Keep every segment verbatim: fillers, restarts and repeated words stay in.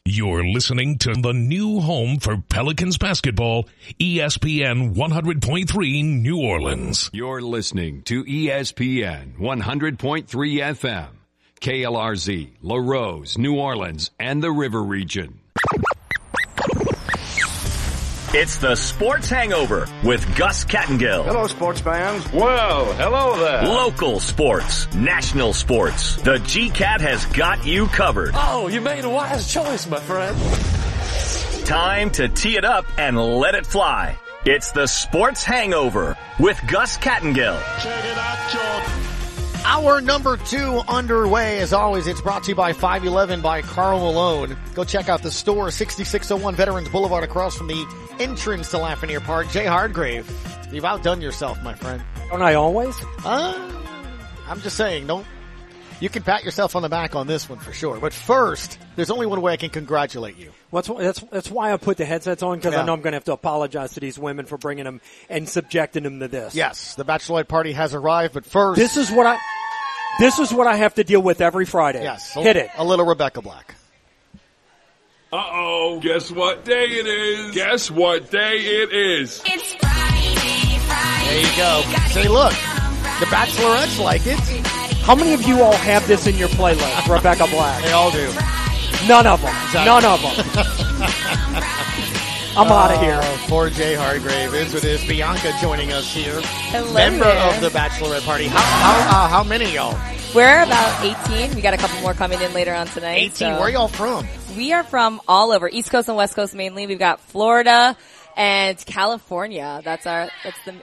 You're listening to the new home for Pelicans basketball, E S P N one hundred point three New Orleans. You're listening to E S P N one hundred point three F M, K L R Z, La Rose, New Orleans, and the River Region. It's the Sports Hangover with Gus Kattengill. Hello, sports fans. Well, hello there. Local sports, national sports. The G-Cat has got you covered. Oh, you made a wise choice, my friend. Time to tee it up and let it fly. It's the Sports Hangover with Gus Kattengill. Check it out, George. Hour number two underway. As always, it's brought to you by five eleven by Karl Malone. Go check out the store, sixty-six oh one Veterans Boulevard, across from the entrance to Lafayette Park. Jay Hardgrave, you've outdone yourself, my friend. Don't I always? Uh, I'm just saying, don't. You can pat yourself on the back on this one for sure. But first, there's only one way I can congratulate you. Well, that's, that's, that's why I put the headsets on, because yeah. I know I'm going to have to apologize to these women for bringing them and subjecting them to this. Yes, the bachelorette party has arrived, but first. This is what I, this is what I have to deal with every Friday. Yes. Hit it. A little Rebecca Black. Uh-oh. Guess what day it is? Guess what day it is? It's Friday, Friday. There you go. Say, look, the bachelorettes like it. How many of you all have this in your playlist, Rebecca Black? They all do. None of them. Exactly. None of them. I'm uh, out of here. Poor Jay Hardgrave is with this. Bianca joining us here. Hello Member there. of the bachelorette party. How how, uh, how many y'all? We're about eighteen. We got a couple more coming in later on tonight. eighteen. So. Where y'all from? We are from all over, East Coast and West Coast mainly. We've got Florida and California. That's our, that's the,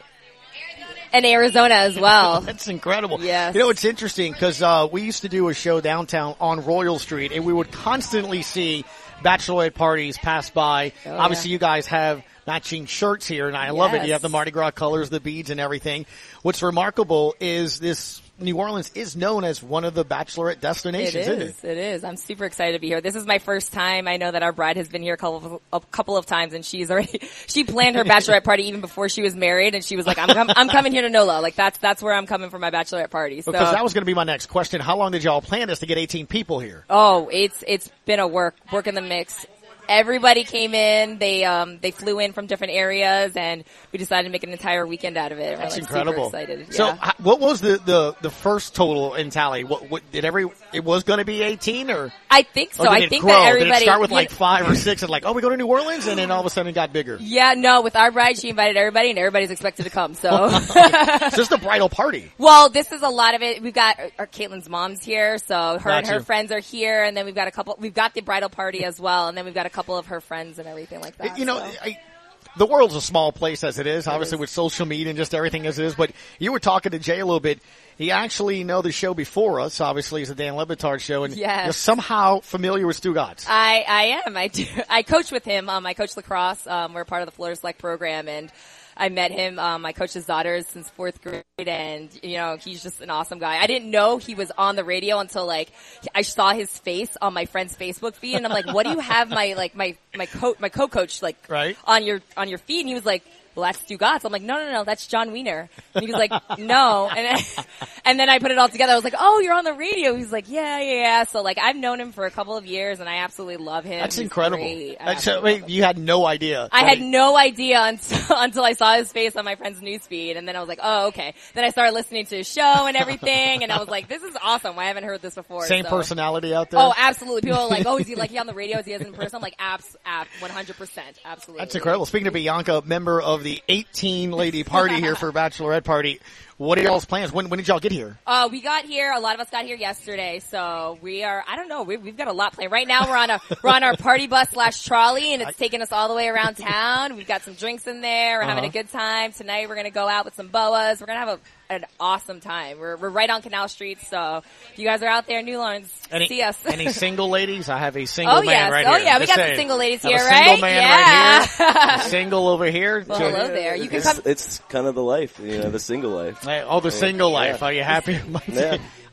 and Arizona as well. That's incredible. Yes. You know, it's interesting because uh, we used to do a show downtown on Royal Street, and we would constantly see bachelorette parties pass by. Oh, Obviously, yeah. you guys have matching shirts here, and I yes. love it. You have the Mardi Gras colors, the beads, and everything. What's remarkable is this New Orleans is known as one of the bachelorette destinations, It isn't is. it? It is. I'm super excited to be here. This is my first time. I know that our bride has been here a couple of, a couple of times, and she's already she planned her bachelorette party even before she was married, and she was like, "I'm com- I'm coming here to NOLA. Like that's that's where I'm coming for my bachelorette party." So. Because that was going to be my next question. How long did y'all plan this to get eighteen people here? Oh, it's it's been a work work in the mix. Everybody came in. They um they flew in from different areas, and we decided to make an entire weekend out of it. That's We're, like, incredible. Super excited. So, yeah. h- what was the, the, the first total in tally? What, what did every? It was going to be eighteen, or I think so. or did I it think grow? that everybody Did it start with you like know, five or six, and like, oh, we go to New Orleans, and then all of a sudden it got bigger. Yeah, no. With our bride, she invited everybody, and everybody's expected to come. So, It's just a bridal party. well, this is a lot of it. We've got our Caitlin's mom's here, so her and Gotcha. her friends are here, and then we've got a couple. We've got the bridal party as well, and then we've got a couple of her friends and everything like that. You know, so. I, the world's a small place as it is, obviously with social media and just everything as it is. But you were talking to Jay a little bit. He actually know the show before us. Obviously, it's a Dan Le Batard show, and Yes. you're somehow familiar with Stu Gatz. I, I am. I do. I coach with him. Um, I coach lacrosse. Um, we're part of the Florida Select program, and I met him. Um, I coach his daughters since fourth grade, and you know he's just an awesome guy. I didn't know he was on the radio until like I saw his face on my friend's Facebook feed, and I'm like, "What do you have my like my my co my co-coach like Right. on your on your feed?" And he was like, "Well, that's Stu Gatz." I'm like, no, no, no, that's John Wiener. And he was like, no. And I, and then I put it all together. I was like, oh, you're on the radio. He's like, yeah, yeah, yeah. So like, I've known him for a couple of years, and I absolutely love him. That's He's incredible. great. I That's, uh, absolutely wait, love him. you had no idea. I had no idea until, until I saw his face on my friend's newsfeed, and then I was like, oh, okay. Then I started listening to his show and everything, and I was like, this is awesome. I haven't heard this before. Same so. personality out there. Oh, absolutely. People are like, oh, is he like he on the radio? Is he as in person? I'm like, abs, ab, one hundred percent. Absolutely. That's incredible. Speaking of Bianca, member of the eighteen lady party here for bachelorette party. What are y'all's plans? When when did y'all get here? Uh, we got here. A lot of us got here yesterday, so we are. I don't know. We, we've got a lot planned. Right now, we're on a we're on our party bus slash trolley, and it's taking us all the way around town. We've got some drinks in there. We're having Uh-huh. a good time tonight. We're gonna go out with some boas. We're gonna have a an awesome time. We're we're right on Canal Street, so if you guys are out there in New Orleans, Any, see us. any single ladies? I have a single Oh, man yes. right Oh, here. yeah. We Just got some saying. single ladies I have here, a single right? man Yeah. right here. A single over here. Well, So- hello there. You can It's, come. it's kind of the life, you know, the single life. Hey, oh, the single life. Yeah. Are you happy? Yeah.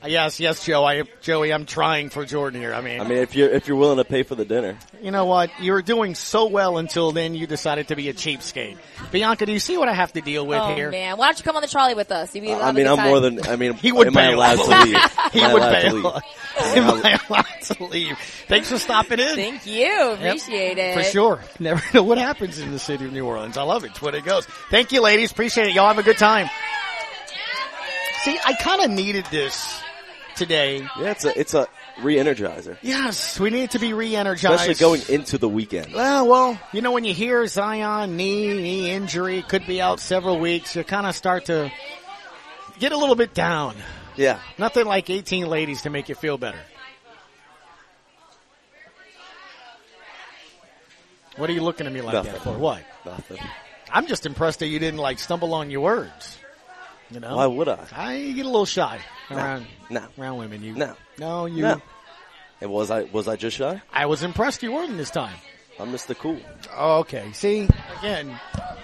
Yes, yes, Joe. I, Joey, I'm trying for Jordan here. I mean, I mean, if you're if you're willing to pay for the dinner, you know what? You were doing so well until then. You decided to be a cheapskate. Bianca, do you see what I have to deal with oh, here? man, why don't you come on the trolley with us? You uh, I mean, I'm time. more than. I mean, he would am I bail. allowed to leave? he am would I bail. Am I allowed to leave? Thanks for stopping in. Thank you. Appreciate yep, it. For sure. Never know what happens in the city of New Orleans. I love it. It's what it goes. Thank you, ladies. Appreciate it. Y'all have a good time. See, I kind of needed this today. Yeah, it's a it's a re-energizer. Yes, we need to be re-energized. Especially going into the weekend. Well, well, you know, when you hear Zion, knee, knee injury, could be out several weeks, you kind of start to get a little bit down. Yeah. Nothing like eighteen ladies to make you feel better. What are you looking at me like Nothing. that for? What? Nothing. I'm just impressed that you didn't, like, stumble on your words. You know? Why would I? I get a little shy around, no. around women. You, no. No, you. No. And was I, was I just shy? I was impressed you weren't this time. I'm Mister Cool. Oh, okay. See, again,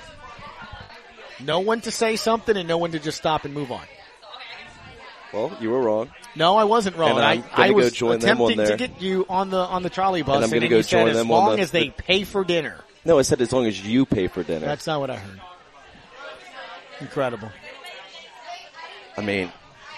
no one to say something and no one to just stop and move on. Well, you were wrong. No, I wasn't wrong. And I'm I, I was go join them on attempting there. to get you on the on the trolley bus, and I'm and gonna then go you said join as them on long the- as they pay for dinner. No, I said as long as you pay for dinner. That's not what I heard. Incredible. I mean,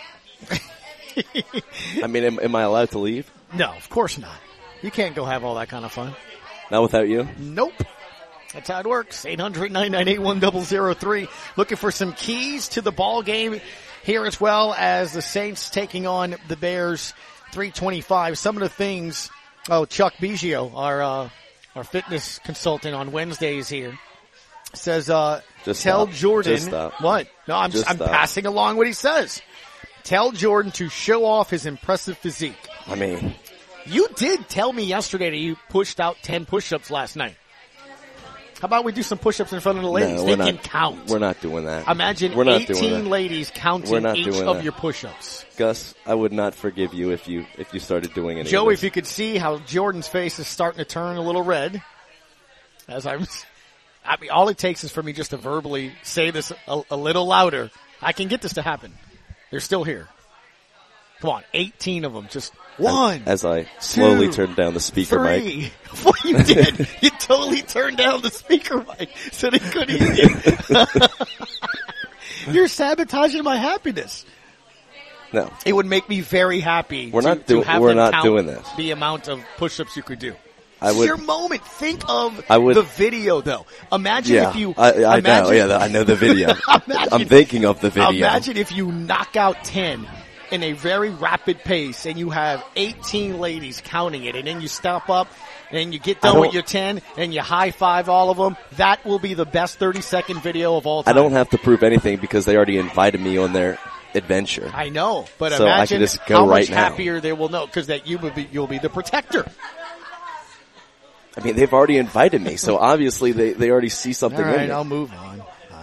I mean, am, am I allowed to leave? No, of course not. You can't go have all that kind of fun. Not without you? Nope. That's how it works. eight hundred, nine nine eight, one zero zero three. Looking for some keys to the ball game here, as well as the Saints taking on the Bears. three twenty-five. Some of the things. Oh, Chuck Biggio, our uh, our fitness consultant on Wednesdays here, says, uh, Just tell stop. Jordan. Just stop. What? No, I'm Just I'm stop. passing along what he says. Tell Jordan to show off his impressive physique. I mean, You did tell me yesterday that you pushed out ten push-ups last night. How about we do some push-ups in front of the ladies? no, they we're can not, count. We're not doing that. Imagine we're not doing eighteen that. ladies counting We're not each doing of that. your push-ups. Gus, I would not forgive you if you if you started doing any Joey, of this. if you could see how Jordan's face is starting to turn a little red, as I'm, I mean, all it takes is for me just to verbally say this a, a little louder. I can get this to happen. They're still here. Come on, eighteen of them. Just one. As, as I slowly two, turned down the speaker mic. Three. What you did, you totally turned down the speaker mic so they couldn't hear you. You're sabotaging my happiness. No. It would make me very happy. We're to, not doing- to have we're them not count doing this. The amount of push-ups you could do. I It's would- your moment. Think of I would- the video, though. Imagine Yeah, if you. I, I imagine, know. Yeah, I know the video. Imagine- I'm thinking of the video. Imagine if you knock out ten in a very rapid pace and you have eighteen ladies counting it, and then you stop up and you get I done don't- with your ten and you high five all of them. That will be the best thirty second video of all I time. don't have to prove anything because they already invited me on their adventure. I know, but So I imagine can just go how right much now. happier they will know, because that you will be, you'll be the protector. I mean, they've already invited me, so obviously they, they already see something All in right, me. I'll move on.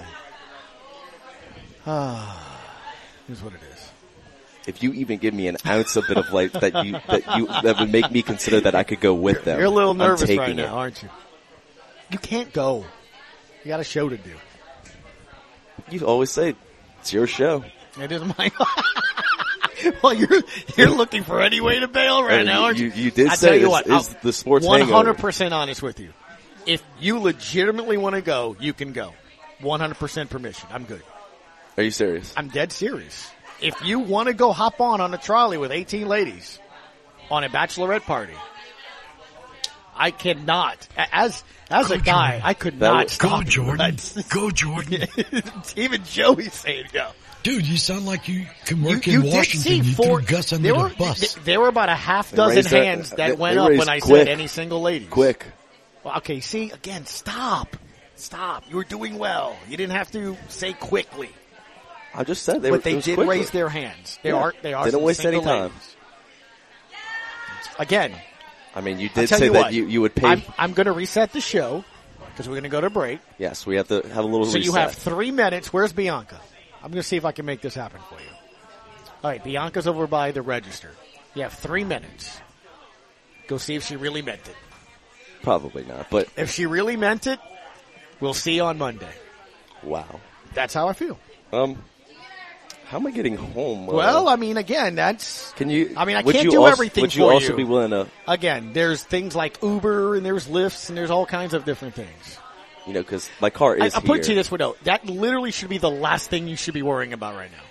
Ah, here's what it is. If you even give me an ounce of bit of light that you that you that would make me consider that I could go with them, You're a little I'm nervous taking right it. now, aren't you? You can't go. You got a show to do. You always say it's your show. It is my. Well, you're you're looking for any way to bail right Uh, now, aren't you? you- you did I say tell you this what, is I'll- the sports one hangover. hundred percent honest with you. If you legitimately want to go, you can go. one hundred percent permission. I'm good. Are you serious? I'm dead serious. If you want to go hop on on a trolley with eighteen ladies on a bachelorette party, I cannot. As as a guy, I could That not would- stop. Go, Jordan. That's- Go, Jordan. Even Joey's saying go. Dude, you sound like you can work You, in you did Washington. see You four. threw Gus under There the were bus. th- there were about a half They dozen raised their- hands that they- went they up raised when I quick. said any single lady. Quick. Well, okay, see again. Stop. Stop. You were doing well. You didn't have to say quickly. I just said they but were. they it was did quickly. raise their hands. They Yeah. are. They are. They don't some waste any single time. ladies. Again, I mean, you I'll did tell say you that what, you, you would pay. I'm, I'm going to reset the show because we're going to go to break. Yes, we have to have a little So reset. you have three minutes. Where's Bianca? I'm going to see if I can make this happen for you. All right, Bianca's over by the register. You have three minutes. Go see if she really meant it. Probably not, but If she really meant it, we'll see you on Monday. wow. That's how I feel. Um, How am I getting home? Uh, well, I mean, again, that's. Can you? I mean, I would can't you do also, everything would you for also you. be willing to? Again, there's things like Uber and there's Lyfts and there's all kinds of different things. You know, because my car is I, I'll here. put it to you this way, though. That literally should be the last thing you should be worrying about right now.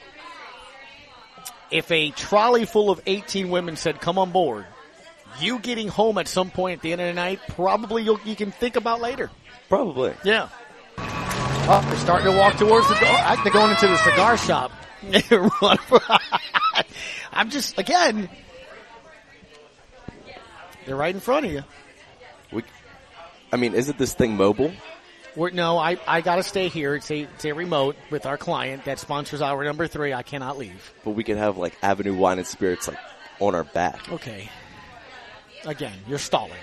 If a trolley full of eighteen women said, come on board, you getting home at some point at the end of the night, probably you'll, you can think about later. Probably. Yeah. Oh, they're starting to walk towards the door. They're going into the cigar shop. I'm just, again, they're right in front of you. We, I mean, isn't this thing mobile? We're, no, I, I got to stay here. It's a, it's a remote with our client that sponsors hour number three. I cannot leave. But we can have, like, Avenue Wine and Spirits, like, on our back. Okay. Again, you're stalling.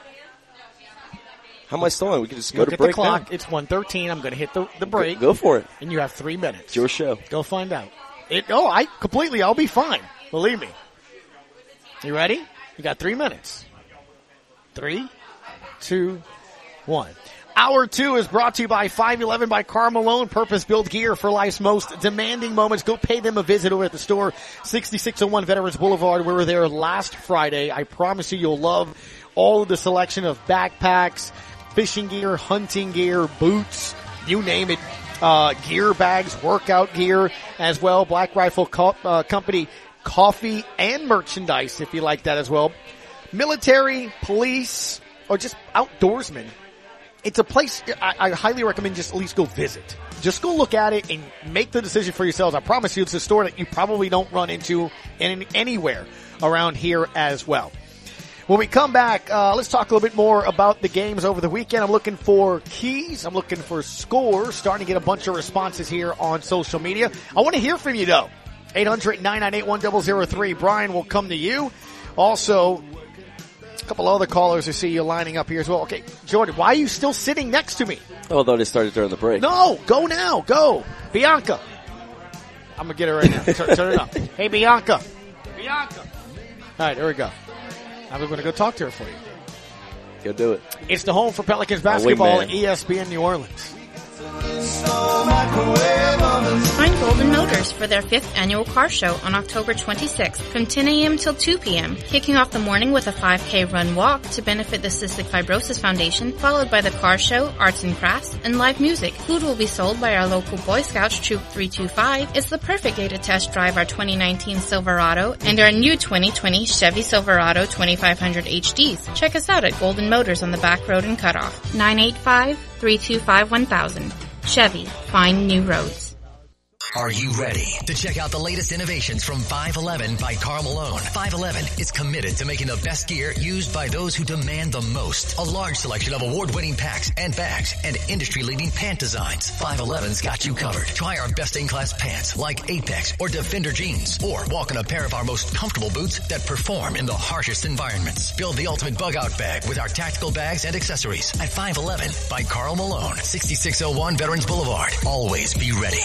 How am I stalling? We can just go Look to at break the clock. now. It's one thirteen. I'm going to hit the, the break. Go, go for it. And you have three minutes. It's your show. Go find out. It, oh, I completely, I'll be fine. Believe me. You ready? You got three minutes. Three, two, one. Hour two is brought to you by five eleven by Karl Malone, purpose-built gear for life's most demanding moments. Go pay them a visit over at the store, sixty-six oh one Veterans Boulevard. We were there last Friday. I promise you, you'll love all of the selection of backpacks, fishing gear, hunting gear, boots, you name it, uh, gear bags, workout gear as well. Black Rifle Co- uh, Company coffee and merchandise if you like that as well. Military, police, or just outdoorsmen. It's a place I, I highly recommend just at least go visit. Just go look at it and make the decision for yourselves. I promise you it's a store that you probably don't run into in anywhere around here as well. When we come back, uh, let's talk a little bit more about the games over the weekend. I'm looking for keys. I'm looking for scores. Starting to get a bunch of responses here on social media. I want to hear from you, though. eight hundred, nine nine eight, one zero zero three. Brian will come to you. Also, a couple other callers I see you lining up here as well. Okay, Jordan, why are you still sitting next to me? Although they started during the break. No, go now. Go. Bianca. I'm going to get her right now. Turn, turn it up. Hey, Bianca. Bianca. All right, there we go. Now we're going to go talk to her for you. Go do it. It's the home for Pelicans basketball at E S P N New Orleans. Find Golden Motors for their fifth annual car show on October twenty-sixth from ten a.m. till two p.m. Kicking off the morning with a five K run walk to benefit the Cystic Fibrosis Foundation, followed by the car show, arts and crafts, and live music. Food will be sold by our local Boy Scouts Troop three two five. It's the perfect day to test drive our twenty nineteen Silverado and our new twenty twenty Chevy Silverado twenty-five hundred H Ds. Check us out at Golden Motors on the back road in Cutoff. nine eight five, three two five, one thousand. Chevy, find new roads. Are you ready to check out the latest innovations from five eleven by Karl Malone? five eleven is committed to making the best gear used by those who demand the most. A large selection of award-winning packs and bags and industry-leading pant designs. five eleven's got you covered. Try our best-in-class pants like Apex or Defender jeans, or walk in a pair of our most comfortable boots that perform in the harshest environments. Build the ultimate bug-out bag with our tactical bags and accessories at five eleven by Karl Malone, sixty-six oh one Veterans Boulevard. Always be ready.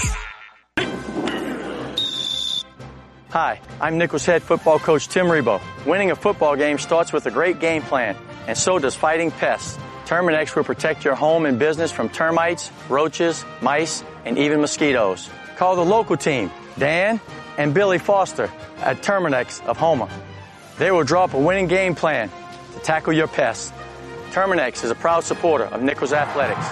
Hi, I'm Nicholls head football coach Tim Rebo. Winning a football game starts with a great game plan, and so does fighting pests. Terminex will protect your home and business from termites, roaches, mice, and even mosquitoes. Call the local team, Dan and Billy Foster at Terminex of Houma. They will draw up a winning game plan to tackle your pests. Terminex is a proud supporter of Nicholls Athletics.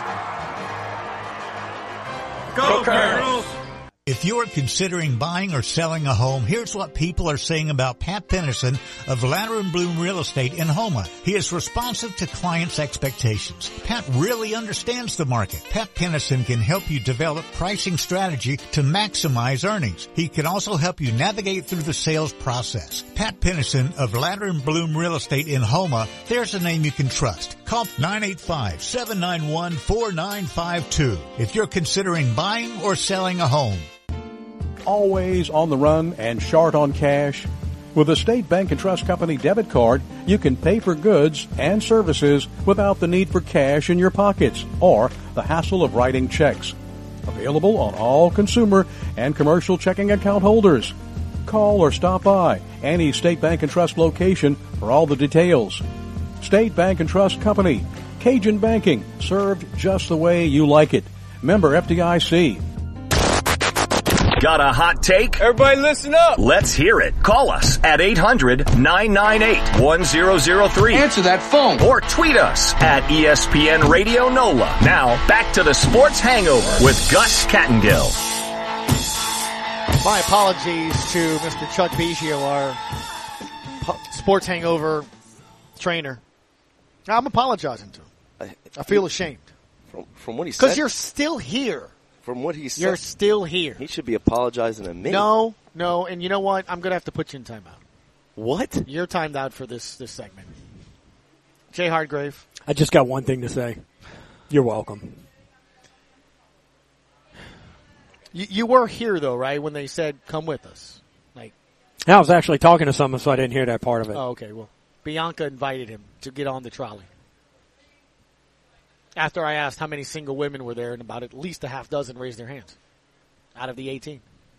Go, Go Colonels! If you're considering buying or selling a home, here's what people are saying about Pat Pennison of Ladder and Bloom Real Estate in Houma. He is responsive to clients' expectations. Pat really understands the market. Pat Pennison can help you develop pricing strategy to maximize earnings. He can also help you navigate through the sales process. Pat Pennison of Ladder and Bloom Real Estate in Houma, there's a name you can trust. Call nine eight five, seven nine one, four nine five two if you're considering buying or selling a home. Always on the run and short on cash? With a State Bank and Trust Company debit card, you can pay for goods and services without the need for cash in your pockets or the hassle of writing checks. Available on all consumer and commercial checking account holders. Call or stop by any State Bank and Trust location for all the details. State Bank and Trust Company. Cajun banking, served just the way you like it. Member F D I C. Got a hot take? Everybody listen up. Let's hear it. Call us at eight hundred nine nine eight one zero zero three. Answer that phone. Or tweet us at E S P N Radio NOLA. Now, back to the Sports Hangover with Gus Kattengill. My apologies to Mister Chuck Biggio, our Sports Hangover trainer. I'm apologizing to him. I feel ashamed. From, from what he said? Because you're still here. From what he said? You're still here. He should be apologizing to me. No, no, and you know what? I'm going to have to put you in timeout. What? You're timed out for this, this segment. Jay Hardgrave. I just got one thing to say. You're welcome. You, you were here, though, right, when they said, come with us? Like, I was actually talking to someone, so I didn't hear that part of it. Oh, okay. Well, Bianca invited him to get on the trolley. After I asked how many single women were there, and about at least a half dozen raised their hands out of the eighteen.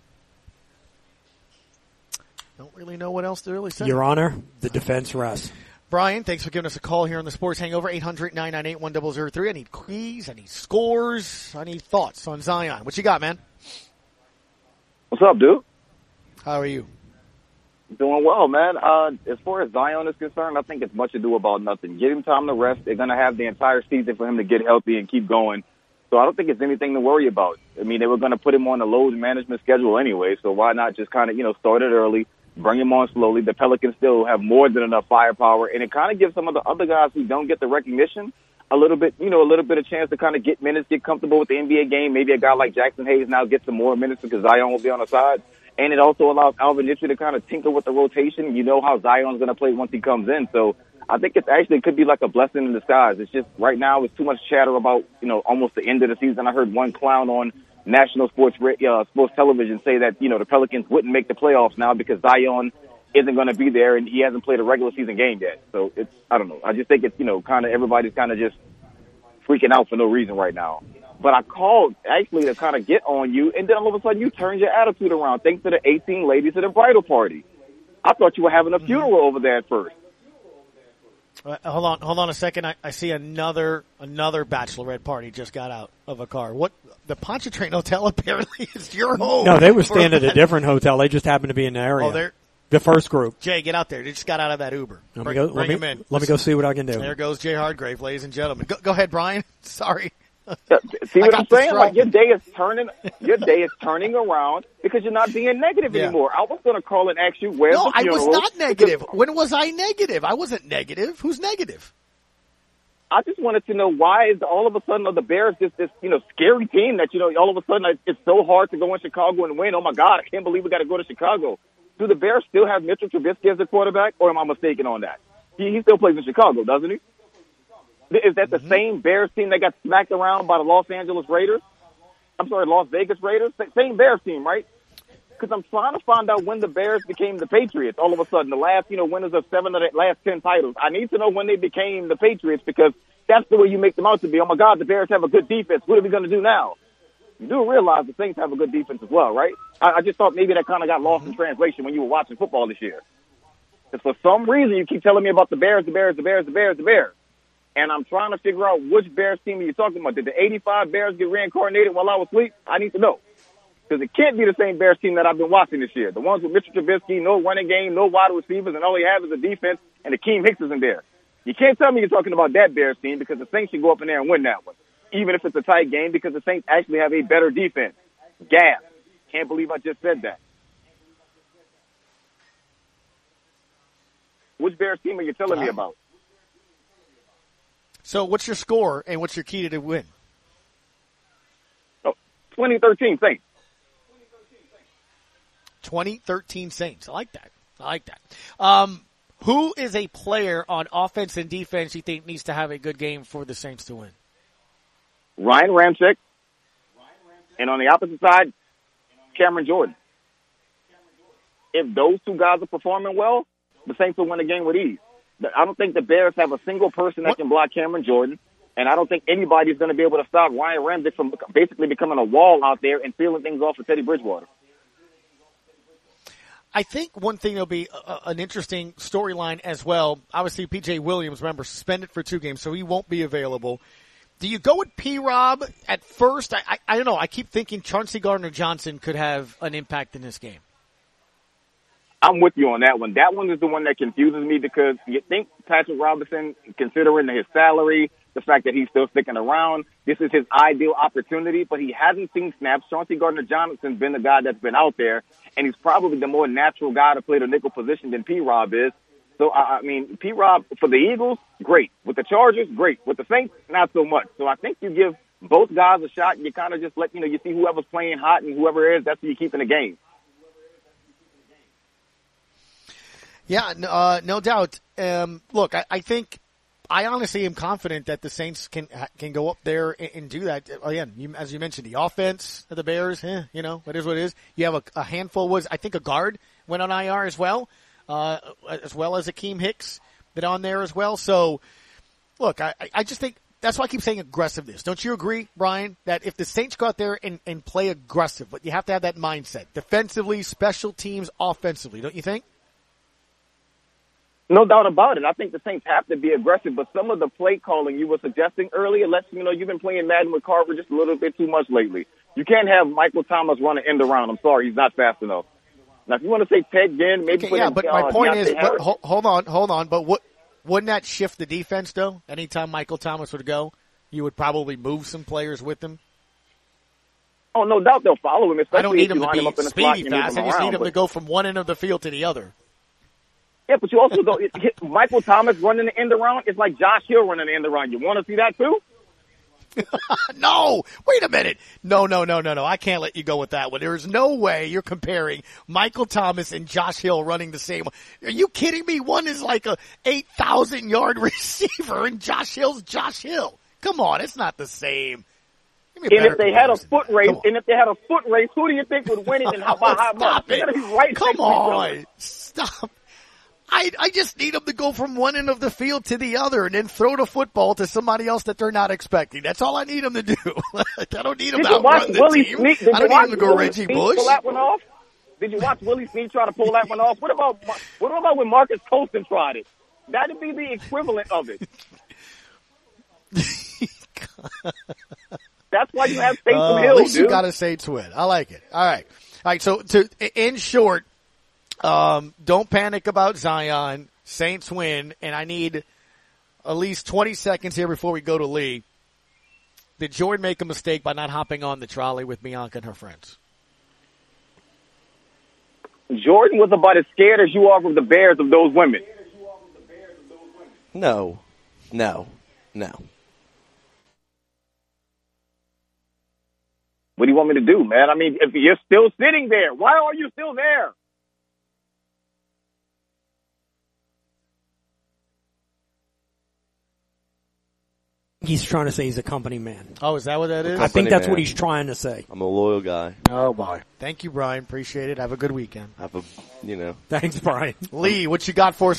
Don't really know what else to really say. Your Honor, the defense rests. Brian, thanks for giving us a call here on the Sports Hangover, eight hundred nine nine eight one zero zero three. I need keys, I need scores, I need thoughts on Zion. What you got, man? What's up, dude? How are you? Doing well, man. Uh, as far as Zion is concerned, I think it's much ado about nothing. Give him time to rest. They're going to have the entire season for him to get healthy and keep going. So I don't think it's anything to worry about. I mean, they were going to put him on a load management schedule anyway, so why not just kind of, you know, start it early, bring him on slowly. The Pelicans still have more than enough firepower, and it kind of gives some of the other guys who don't get the recognition a little bit, you know, a little bit of chance to kind of get minutes, get comfortable with the N B A game. Maybe a guy like Jackson Hayes now gets some more minutes because Zion will be on the side. And it also allows Alvin Gentry to kind of tinker with the rotation. You know how Zion's going to play once he comes in. So I think it's actually, it could be like a blessing in disguise. It's just right now it's too much chatter about, you know, almost the end of the season. I heard one clown on national sports uh, sports television say that, you know, the Pelicans wouldn't make the playoffs now because Zion isn't going to be there and he hasn't played a regular season game yet. So it's, I don't know. I just think it's, you know, kind of everybody's kind of just freaking out for no reason right now. But I called actually to kind of get on you, and then all of a sudden you turned your attitude around thanks to the eighteen ladies at the bridal party. I thought you were having a funeral over there at first. Uh, hold on, hold on a second. I, I see another another bachelorette party just got out of a car. What? The Pontchartrain Hotel apparently is your home. No, they were staying at a different hotel. They just happened to be in the area. Oh, they're the first group. Jay, get out there. They just got out of that Uber. Let bring me go, bring let me, him in. Let me go see what I can do. There goes Jay Hardgrave, ladies and gentlemen. Go, go ahead, Brian. Sorry. See what I'm saying? Like your day is turning, your day is turning around because you're not being negative yeah. anymore. I was going to call and ask you where's no, the funeral. I was not negative. When was I negative? I wasn't negative. Who's negative? I just wanted to know why is all of a sudden are the Bears just this, you know, scary team that, you know, all of a sudden it's so hard to go in Chicago and win. Oh my God, I can't believe we got to go to Chicago. Do the Bears still have Mitchell Trubisky as a quarterback, or am I mistaken on that? He, he still plays in Chicago, doesn't he? Is that the mm-hmm. same Bears team that got smacked around by the Los Angeles Raiders? I'm sorry, Las Vegas Raiders? Same Bears team, right? Because I'm trying to find out when the Bears became the Patriots all of a sudden, the last, you know, winners of seven of the last ten titles. I need to know when they became the Patriots because that's the way you make them out to be. Oh, my God, the Bears have a good defense. What are we going to do now? You do realize the Saints have a good defense as well, right? I, I just thought maybe that kind of got lost in translation when you were watching football this year. Because for some reason you keep telling me about the Bears, the Bears, the Bears, the Bears, the Bears. And I'm trying to figure out which Bears team are you talking about. Did the eighty-five Bears get reincarnated while I was asleep? I need to know. Because it can't be the same Bears team that I've been watching this year. The ones with Mitchell Trubisky, no running game, no wide receivers, and all they have is a defense, and Akeem Hicks isn't there. You can't tell me you're talking about that Bears team because the Saints should go up in there and win that one, even if it's a tight game, because the Saints actually have a better defense. Gas. Can't believe I just said that. Which Bears team are you telling me about? So what's your score and what's your key to win? Oh, twenty thirteen Saints. twenty thirteen Saints. I like that. I like that. Um, who is a player on offense and defense you think needs to have a good game for the Saints to win? Ryan Ramczyk. And on the opposite side, Cameron Jordan. If those two guys are performing well, the Saints will win the game with ease. I don't think the Bears have a single person that can block Cameron Jordan, and I don't think anybody's going to be able to stop Ryan Ramczyk from basically becoming a wall out there and feeling things off of Teddy Bridgewater. I think one thing that'll be a, an interesting storyline as well. Obviously, P J Williams, remember, suspended for two games, so he won't be available. Do you go with P-Rob at first? I, I, I don't know. I keep thinking Chauncey Gardner-Johnson could have an impact in this game. I'm with you on that one. That one is the one that confuses me because you think Patrick Robinson, considering his salary, the fact that he's still sticking around, this is his ideal opportunity, but he hasn't seen snaps. Chauncey Gardner-Johnson's been the guy that's been out there, and he's probably the more natural guy to play the nickel position than P-Rob is. So, I mean, P-Rob, for the Eagles, great. With the Chargers, great. With the Saints, not so much. So I think you give both guys a shot, and you kind of just let, you know, you see whoever's playing hot and whoever is, that's who you keep in the game. Yeah, uh, no doubt. Um, look, I, I think I honestly am confident that the Saints can can go up there and, and do that. Again, you, as you mentioned, the offense of the Bears, eh, you know, it is what it is. You have a, a handful. Was I think a guard went on I R as well, uh, as well as Akeem Hicks that on there as well. So, look, I, I just think that's why I keep saying aggressiveness. Don't you agree, Brian, that if the Saints go out there and, and play aggressive, but you have to have that mindset, defensively, special teams, offensively, don't you think? No doubt about it. I think the Saints have to be aggressive, but some of the play calling you were suggesting earlier lets you know you've been playing Madden with Carver just a little bit too much lately. You can't have Michael Thomas run an end around. I'm sorry, he's not fast enough. Now, if you want to say Ted Ginn, maybe okay, put yeah, in, but uh, my point Deontay is, Harris. but, hold, hold on, hold on, but what, wouldn't that shift the defense, though? Anytime Michael Thomas would go, you would probably move some players with him. Oh, no doubt they'll follow him, especially I don't need if him you to line him be up in the slot speedy and move fast. him I just around, need him but- to go from one end of the field to the other. Yeah, but you also don't. It, it, Michael Thomas running the end around is like Josh Hill running the end around. You want to see that too? No, wait a minute. No, no, no, no, no. I can't let you go with that one. There is no way you're comparing Michael Thomas and Josh Hill running the same. Are you kidding me? One is like a eight thousand yard receiver and Josh Hill's Josh Hill. Come on, it's not the same. And if they had a foot race, and if they had a foot race, who do you think would win it and how, by how much? Stop it. They're gonna be right Come next to each other. on. Stop. I, I just need them to go from one end of the field to the other and then throw the football to somebody else that they're not expecting. That's all I need them to do. I don't need them Did to you watch outrun the Willie team. Snead? Did I you don't need watch them to go Willie Reggie Snead Bush. pull that one off? Did you watch Willie Snead try to pull that one off? What about what about when Marcus Colston tried it? That'd be the equivalent of it. That's why you have Taysom Uh, Hill, at least dude. you got to say twin. I like it. All right. All right. So to, in short, um, don't panic about Zion. Saints win, and I need at least twenty seconds here before we go to Lee. Did Jordan make a mistake by not hopping on the trolley with Bianca and her friends? Jordan was about as scared as you are of the Bears of those women. No. No. No. What do you want me to do, man? I mean, if you're still sitting there, why are you still there? He's trying to say he's a company man. Oh, is that what that is? I think that's man. what he's trying to say. I'm a loyal guy. Oh, boy. Thank you, Brian. Appreciate it. Have a good weekend. Have a, you know. Thanks, Brian. Lee, what you got for us?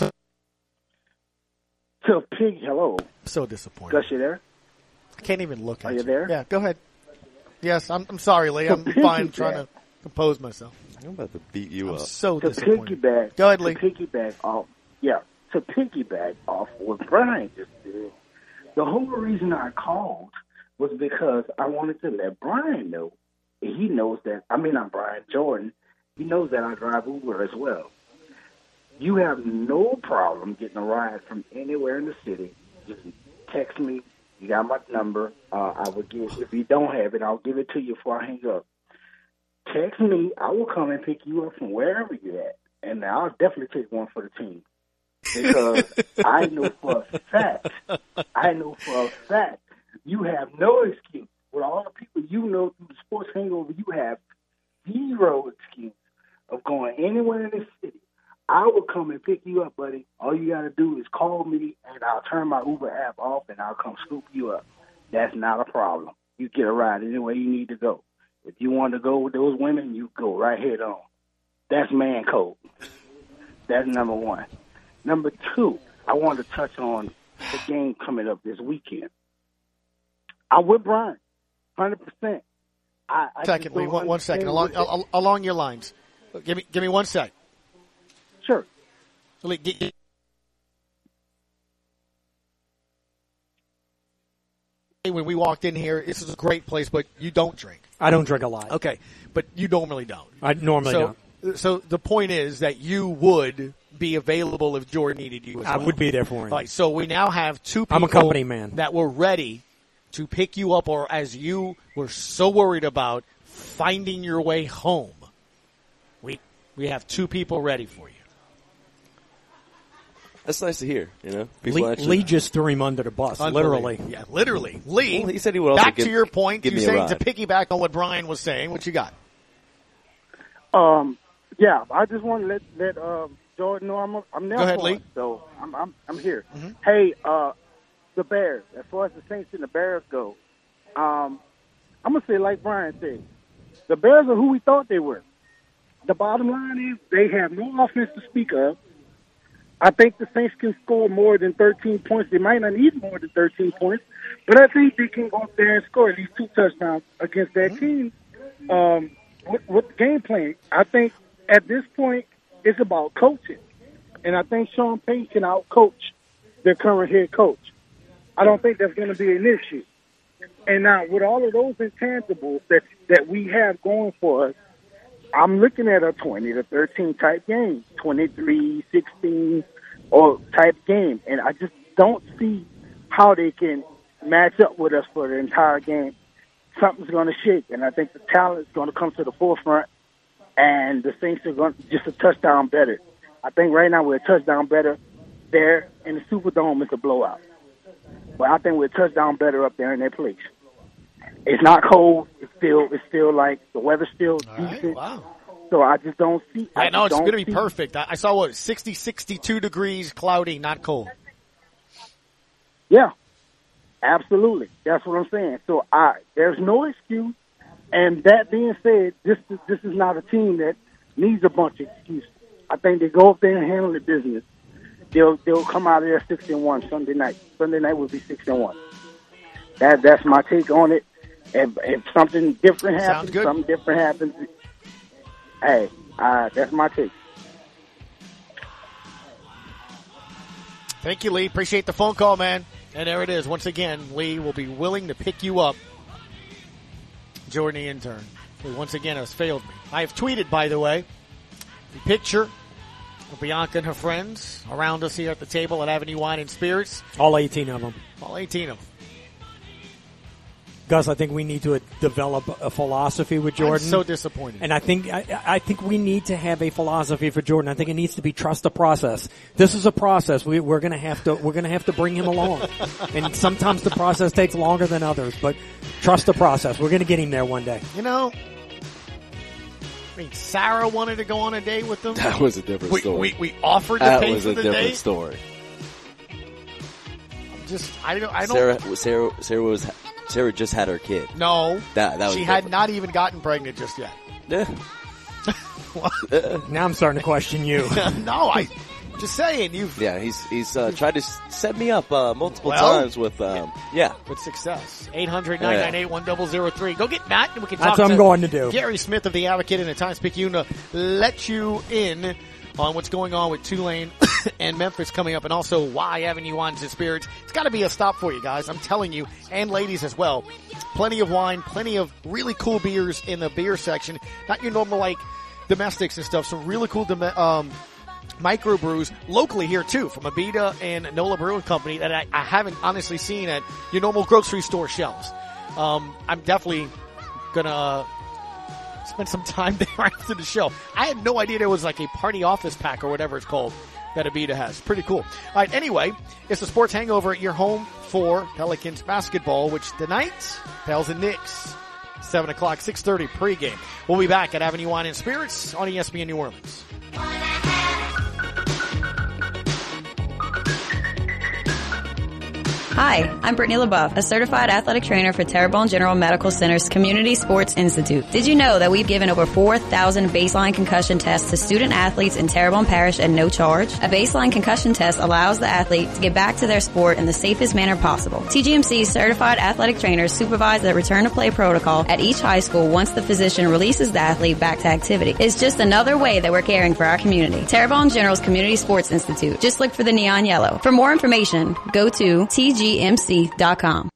So, Pig, hello. So disappointed. Gus, you there? I can't even look at Are you. you there? Yeah, go ahead. Yes, I'm, I'm sorry, Lee. I'm fine trying to compose myself. I'm about to beat you I'm up. so to disappointed. piggyback, Go ahead, Lee. To piggyback off, yeah, to piggyback off what Brian just did, the whole reason I called was because I wanted to let Brian know. He knows that, I mean, I'm Brian Jordan. He knows that I drive Uber as well. You have no problem getting a ride from anywhere in the city. Just text me. You got my number. Uh, I will give. If you don't have it, I'll give it to you before I hang up. Text me. I will come and pick you up from wherever you're at, and I'll definitely take one for the team because I know for a fact, I know for a fact, you have no excuse. With all the people you know through the sports hangover, you have zero excuse of going anywhere in this city. I will come and pick you up, buddy. All you got to do is call me, and I'll turn my Uber app off, and I'll come scoop you up. That's not a problem. You get a ride anywhere you need to go. If you want to go with those women, you go right head on. That's man code. That's number one. Number two, I want to touch on the game coming up this weekend. I'm with Brian, one hundred percent. I, I Second, Lee, one, one second. Along, al- along your lines. Give me, give me one sec. Sure. Lee, get, get. when we walked in here, this is a great place, but you don't drink. I don't drink a lot. Okay, but you normally don't. I normally so, don't. So the point is that you would be available if Jordan needed you as I well. would be there for him. All right, so we now have two people I'm a company man. that were ready to pick you up, or as you were so worried about finding your way home. We we have two people ready for you. That's nice to hear, you know. People Lee, actually, Lee just threw him under the bus, literally. Yeah, literally. Lee, well, he said he would also back give, to your point, give you me a saying ride. to piggyback on what Brian was saying, what you got? Um, yeah, I just want to let let uh, Jordan know I'm I'm there Go ahead, for Lee. it, so I'm I'm I'm here. Mm-hmm. Hey, uh, the Bears. As far as the Saints and the Bears go, um, I'm gonna say like Brian said, the Bears are who we thought they were. The bottom line is they have no offense to speak of. I think the Saints can score more than thirteen points. They might not need more than thirteen points, but I think they can go up there and score at least two touchdowns against that Mm-hmm. team. Um, with, with the game plan, I think at this point it's about coaching, and I think Sean Payton can out-coach their current head coach. I don't think that's going to be an issue. And now with all of those intangibles that that we have going for us, I'm looking at a twenty to thirteen type game, twenty-three sixteen or type game, and I just don't see how they can match up with us for the entire game. Something's going to shake, and I think the talent is going to come to the forefront, and the Saints are going to just a touchdown better. I think right now we're a touchdown better there, and the Superdome is a blowout. But I think we're a touchdown better up there in that place. It's not cold. It's still, it's still like the weather's still All decent. right, wow. So I just don't see. I know just it's don't going to be see- perfect. I, I saw what sixty, sixty-two degrees, cloudy, not cold. Yeah, absolutely. That's what I'm saying. So I, there's no excuse. And that being said, this is, this is not a team that needs a bunch of excuses. I think they go up there and handle the business. They'll they'll come out of there six and one Sunday night. Sunday night will be six and one. That that's my take on it. If, if something different Sounds happens, good. something different happens. Hey, uh, that's my take. Thank you, Lee. Appreciate the phone call, man. And there it is. Once again, Lee will be willing to pick you up. Jordan, the intern, who once again has failed me. I have tweeted, by the way, the picture of Bianca and her friends around us here at the table at Avenue Wine and Spirits. All eighteen of them. All eighteen of them. Gus, I think we need to develop a philosophy with Jordan. I'm so disappointed. And I think I, I think we need to have a philosophy for Jordan. I think it needs to be trust the process. This is a process. We, we're going to have to we're going to have to bring him along. And sometimes the process takes longer than others, but trust the process. We're going to get him there one day. You know, I mean, Sarah wanted to go on a date with them. That was a different we, story. We, we offered to that pay was for a the different date. story. I'm just, I don't, I don't. Sarah, Sarah, Sarah was, Sarah just had her kid. No, that that was she different. had not even gotten pregnant just yet. Yeah. Now I'm starting to question you. No, I just saying you've Yeah, he's he's uh, tried to s- set me up uh, multiple Well, times with um, yeah. with success. eight hundred, nine nine eight, one zero zero three. Go get Matt and we can That's talk what to I'm going to do. Gary Smith of the Advocate and the Times-Picayune to let you in on what's going on with Tulane and Memphis coming up, and also why Avenue Wines and Spirits. It's got to be a stop for you guys, I'm telling you, and ladies as well. Plenty of wine, plenty of really cool beers in the beer section. Not your normal, like, domestics and stuff. Some really cool dom- um, microbrews locally here, too, from Abita and Nola Brewing Company that I, I haven't honestly seen at your normal grocery store shelves. Um, I'm definitely going to spend some time there after the show. I had no idea there was like a party office pack or whatever it's called that Abita has. Pretty cool. All right, anyway, it's the Sports Hangover at your home for Pelicans basketball, which tonight, Pels and Knicks, seven o'clock, six thirty pregame. We'll be back at Avenue Wine and Spirits on E S P N New Orleans. Hi, I'm Brittany LaBeouf, a certified athletic trainer for Terrebonne General Medical Center's Community Sports Institute. Did you know that we've given over four thousand baseline concussion tests to student athletes in Terrebonne Parish at no charge? A baseline concussion test allows the athlete to get back to their sport in the safest manner possible. T G M C's certified athletic trainers supervise the return to play protocol at each high school once the physician releases the athlete back to activity. It's just another way that we're caring for our community. Terrebonne General's Community Sports Institute. Just look for the neon yellow. For more information, go to T G M C dot com.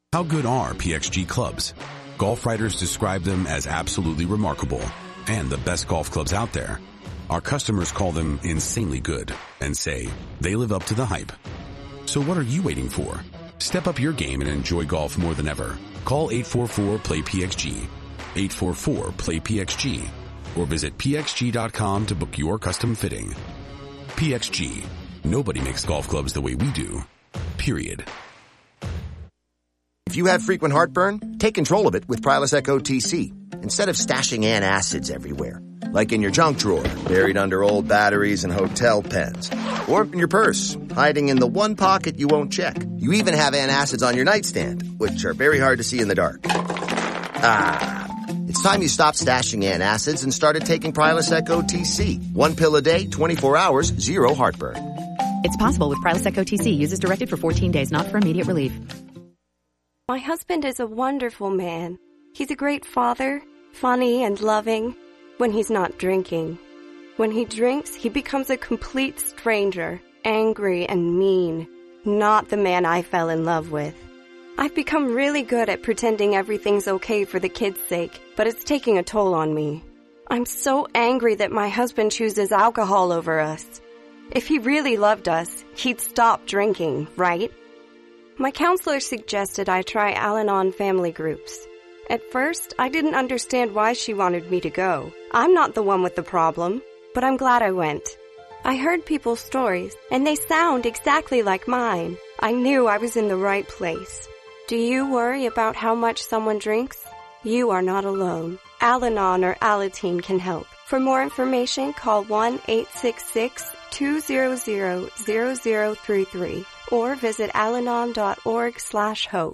How good are P X G clubs? Golf writers describe them as absolutely remarkable and the best golf clubs out there. Our customers call them insanely good and say they live up to the hype. So what are you waiting for? Step up your game and enjoy golf more than ever. Call eight four four, play P X G, eight four four, play P X G, or visit P X G dot com to book your custom fitting. P X G. Nobody makes golf clubs the way we do. Period. If you have frequent heartburn, take control of it with Prilosec O T C instead of stashing antacids everywhere, like in your junk drawer, buried under old batteries and hotel pens, or in your purse, hiding in the one pocket you won't check. You even have antacids on your nightstand, which are very hard to see in the dark. Ah, it's time you stopped stashing antacids and started taking Prilosec O T C. One pill a day, twenty-four hours, zero heartburn. It's possible with Prilosec O T C. Use as directed for fourteen days, not for immediate relief. My husband is a wonderful man. He's a great father, funny and loving, when he's not drinking. When he drinks, he becomes a complete stranger, angry and mean. Not the man I fell in love with. I've become really good at pretending everything's okay for the kids' sake, but it's taking a toll on me. I'm so angry that my husband chooses alcohol over us. If he really loved us, he'd stop drinking, right? My counselor suggested I try Al-Anon family groups. At first, I didn't understand why she wanted me to go. I'm not the one with the problem, but I'm glad I went. I heard people's stories, and they sound exactly like mine. I knew I was in the right place. Do you worry about how much someone drinks? You are not alone. Al-Anon or Alateen can help. For more information, call one eight six six, two zero zero, zero zero three three or visit alanon dot org slash hope.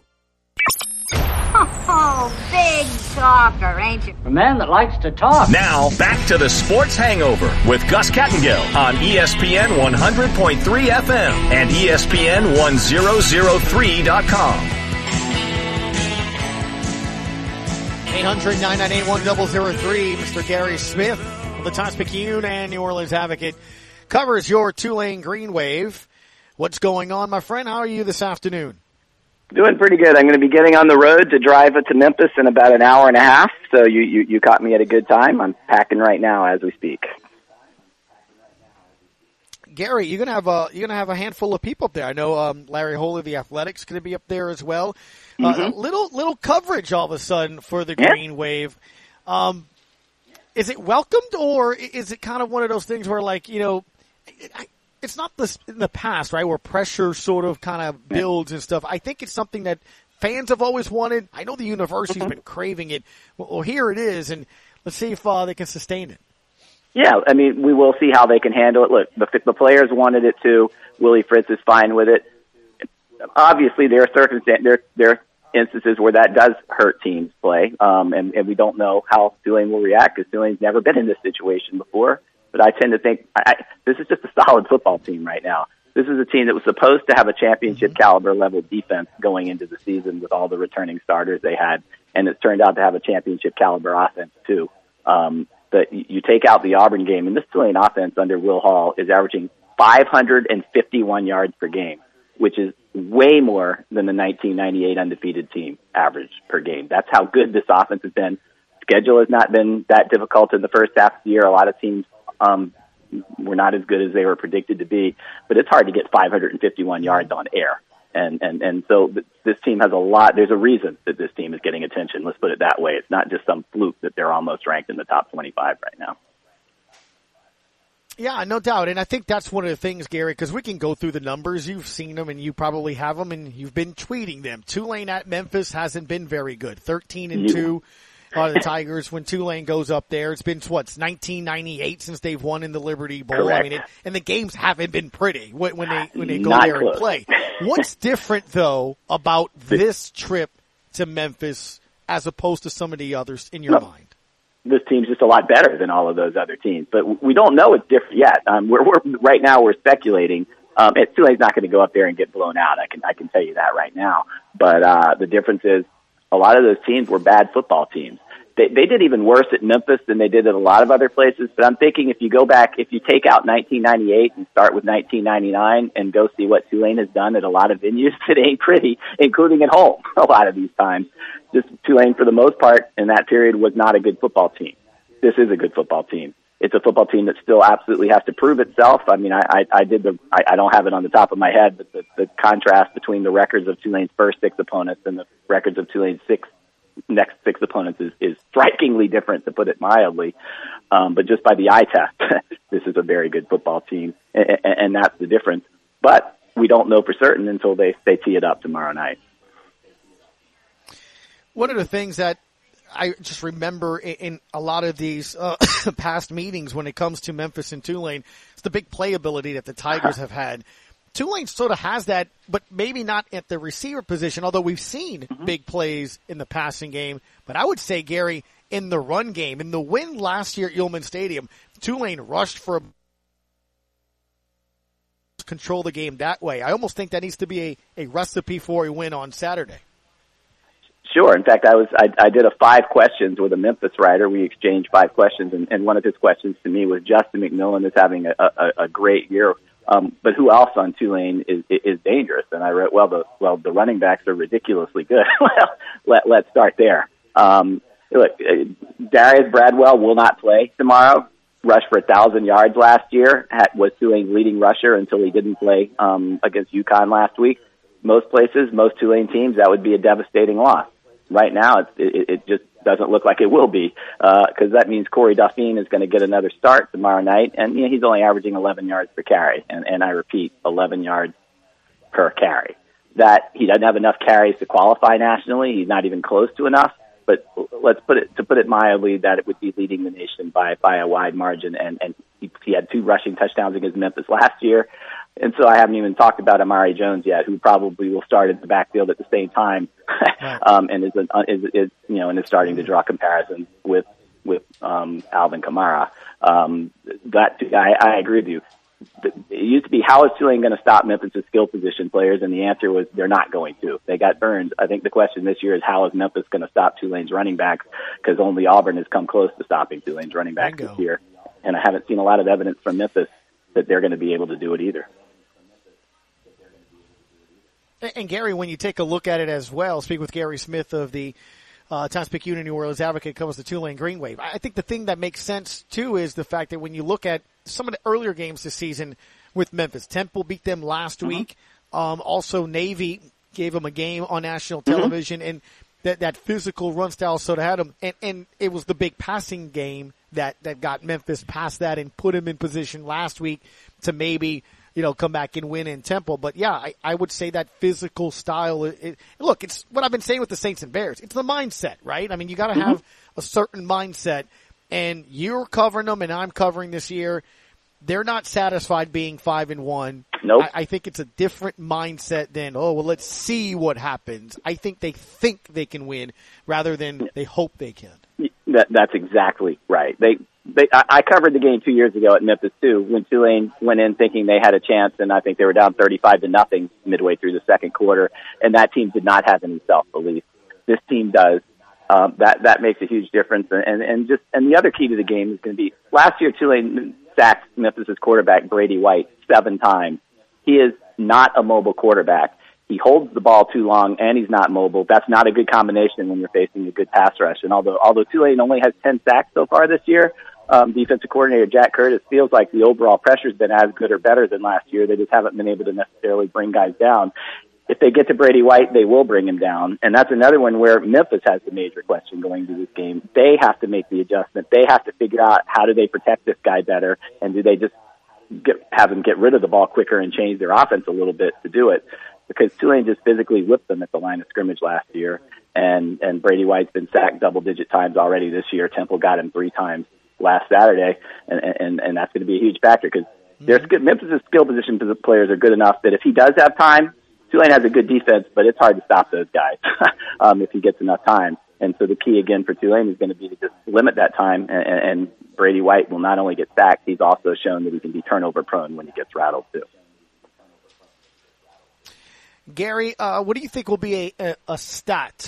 Oh, big talker, ain't you? A man that likes to talk. Now, back to the Sports Hangover with Gus Kattengill on E S P N one hundred point three F M and E S P N ten three dot com. eight hundred, nine nine eight, one zero zero three. Mister Gary Smith of the Times-Picayune and New Orleans Advocate covers your Tulane Green Wave. What's going on, my friend? How are you this afternoon? Doing pretty good. I'm going to be getting on the road to drive it to Memphis in about an hour and a half, so you, you, you caught me at a good time. I'm packing right now as we speak. Gary, you're gonna have a you're gonna have a handful of people up there. I know um, Larry Holy of the Athletics going to be up there as well. Uh, mm-hmm. Little little coverage all of a sudden for the yeah. Green Wave. Um, is it welcomed, or is it kind of one of those things where, like, you know, it, I, it's not this in the past, right, where pressure sort of kind of builds and stuff. I think it's something that fans have always wanted. I know the university's mm-hmm. been craving it. Well, well, here it is, and let's see if uh, they can sustain it. Yeah, I mean, we will see how they can handle it. Look, the, the players wanted it too. Willie Fritz is fine with it. Obviously, there are circumstances, there, there are instances where that does hurt teams' play, um, and, and we don't know how Tulane will react because Tulane's never been in this situation before. But I tend to think I, I, this is just a solid football team right now. This is a team that was supposed to have a championship caliber level defense going into the season with all the returning starters they had, and it's turned out to have a championship caliber offense too. Um, but you take out the Auburn game, and this Tulane offense under Will Hall is averaging five hundred fifty-one yards per game, which is way more than the nineteen ninety-eight undefeated team average per game. That's how good this offense has been. Schedule has not been that difficult in the first half of the year. A lot of teams um, were not as good as they were predicted to be, but it's hard to get five hundred fifty-one yards on air. And, and, and so this team has a lot. There's a reason that this team is getting attention. Let's put it that way. It's not just some fluke that they're almost ranked in the top twenty-five right now. Yeah, no doubt. And I think that's one of the things, Gary, because we can go through the numbers. You've seen them and you probably have them and you've been tweeting them. Tulane at Memphis hasn't been very good. thirteen and two are the Tigers when Tulane goes up there. It's been, what, nineteen ninety-eight since they've won in the Liberty Bowl. Correct. I mean, it, and the games haven't been pretty when, when they, when they go Not there close. and play. What's different, though, about this trip to Memphis as opposed to some of the others in your no. mind? This team's just a lot better than all of those other teams, but we don't know it's different yet. Um, we're, we're right now we're speculating. Um, and Tulane's not going to go up there and get blown out. I can I can tell you that right now. But uh, the difference is a lot of those teams were bad football teams, They, they did even worse at Memphis than they did at a lot of other places. But I'm thinking if you go back, if you take out nineteen ninety-eight and start with nineteen ninety-nine and go see what Tulane has done at a lot of venues, it ain't pretty, including at home a lot of these times. Just Tulane, for the most part, in that period was not a good football team. This is a good football team. It's a football team that still absolutely has to prove itself. I mean, I, I, I did the, I, I don't have it on the top of my head, but the, the contrast between the records of Tulane's first six opponents and the records of Tulane's six next six opponents is, is strikingly different, to put it mildly. Um, but just by the eye test, this is a very good football team, and, and that's the difference. But we don't know for certain until they, they tee it up tomorrow night. One of the things that I just remember in, in a lot of these uh, past meetings when it comes to Memphis and Tulane is the big playability that the Tigers have had. Tulane sort of has that, but maybe not at the receiver position, although we've seen mm-hmm. big plays in the passing game. But I would say, Gary, in the run game, in the win last year at Yulman Stadium, Tulane rushed for a control the game that way. I almost think that needs to be a, a recipe for a win on Saturday. Sure. In fact, I was I, I did a five questions with a Memphis writer. We exchanged five questions, and, and one of his questions to me was Justin McMillan is having a, a, a great year. Um, but who else on Tulane is, is dangerous? And I wrote, well, the, well, the running backs are ridiculously good. Well, let, let's start there. Um, look, uh, Darius Bradwell will not play tomorrow. Rushed for a thousand yards last year. Had, was Tulane's leading rusher until he didn't play, um, against UConn last week. Most places, most Tulane teams, that would be a devastating loss. Right now, it, it, it just doesn't look like it will be, uh, cause that means Corey Duffine is going to get another start tomorrow night. And, you know, he's only averaging eleven yards per carry. And, and I repeat, eleven yards per carry. That he doesn't have enough carries to qualify nationally. He's not even close to enough. But let's put it, to put it mildly, that it would be leading the nation by, by a wide margin. And, and he, he had two rushing touchdowns against Memphis last year. And so I haven't even talked about Amari Jones yet, who probably will start in the backfield at the same time, um, and is, is, is, you know, and is starting to draw comparisons with, with, um, Alvin Kamara. Um, that, I, I agree with you. It used to be, how is Tulane going to stop Memphis' skill position players? And the answer was, they're not going to. They got burned. I think the question this year is, how is Memphis going to stop Tulane's running backs? Because only Auburn has come close to stopping Tulane's running backs Bingo. this year. And I haven't seen a lot of evidence from Memphis that they're going to be able to do it either. And Gary, when you take a look at it as well, speak with Gary Smith of the uh, Times-Picayune New Orleans Advocate, covers the Tulane Green Wave. I think the thing that makes sense too is the fact that when you look at some of the earlier games this season with Memphis, Temple beat them last mm-hmm. week. Um, also, Navy gave them a game on national television, mm-hmm. and that that physical run style sort of had them. And, and it was the big passing game that that got Memphis past that and put them in position last week to maybe, you know, come back and win in Temple. But yeah, I, I would say that physical style, it, it, look, it's what I've been saying with the Saints and Bears. It's the mindset, right? I mean, you gotta mm-hmm. have a certain mindset, and you're covering them and I'm covering this year. They're not satisfied being five and one. Nope. I, I think it's a different mindset than, oh, well, let's see what happens. I think they think they can win rather than they hope they can. That, that's exactly right. They, They, I, I covered the game two years ago at Memphis too, when Tulane went in thinking they had a chance, and I think they were down thirty-five to nothing midway through the second quarter, and that team did not have any self-belief. This team does. Um, that that makes a huge difference, and and just and the other key to the game is going to be, last year Tulane sacked Memphis's quarterback Brady White seven times. He is not a mobile quarterback. He holds the ball too long, and he's not mobile. That's not a good combination when you're facing a good pass rush. And although although Tulane only has ten sacks so far this year, Um, defensive coordinator Jack Curtis feels like the overall pressure's been as good or better than last year. They just haven't been able to necessarily bring guys down. If they get to Brady White, they will bring him down. And that's another one where Memphis has the major question going into this game. They have to make the adjustment. They have to figure out, how do they protect this guy better, and do they just get, have him get rid of the ball quicker and change their offense a little bit to do it? Because Tulane just physically whipped them at the line of scrimmage last year, and, and Brady White's been sacked double-digit times already this year. Temple got him three times last Saturday, and, and, and that's going to be a huge factor, because their Memphis' skill position players are good enough that if he does have time, Tulane has a good defense, but it's hard to stop those guys um, if he gets enough time. And so the key again for Tulane is going to be to just limit that time, and, and Brady White will not only get sacked, he's also shown that he can be turnover prone when he gets rattled too. Gary, uh, what do you think will be a, a, a stat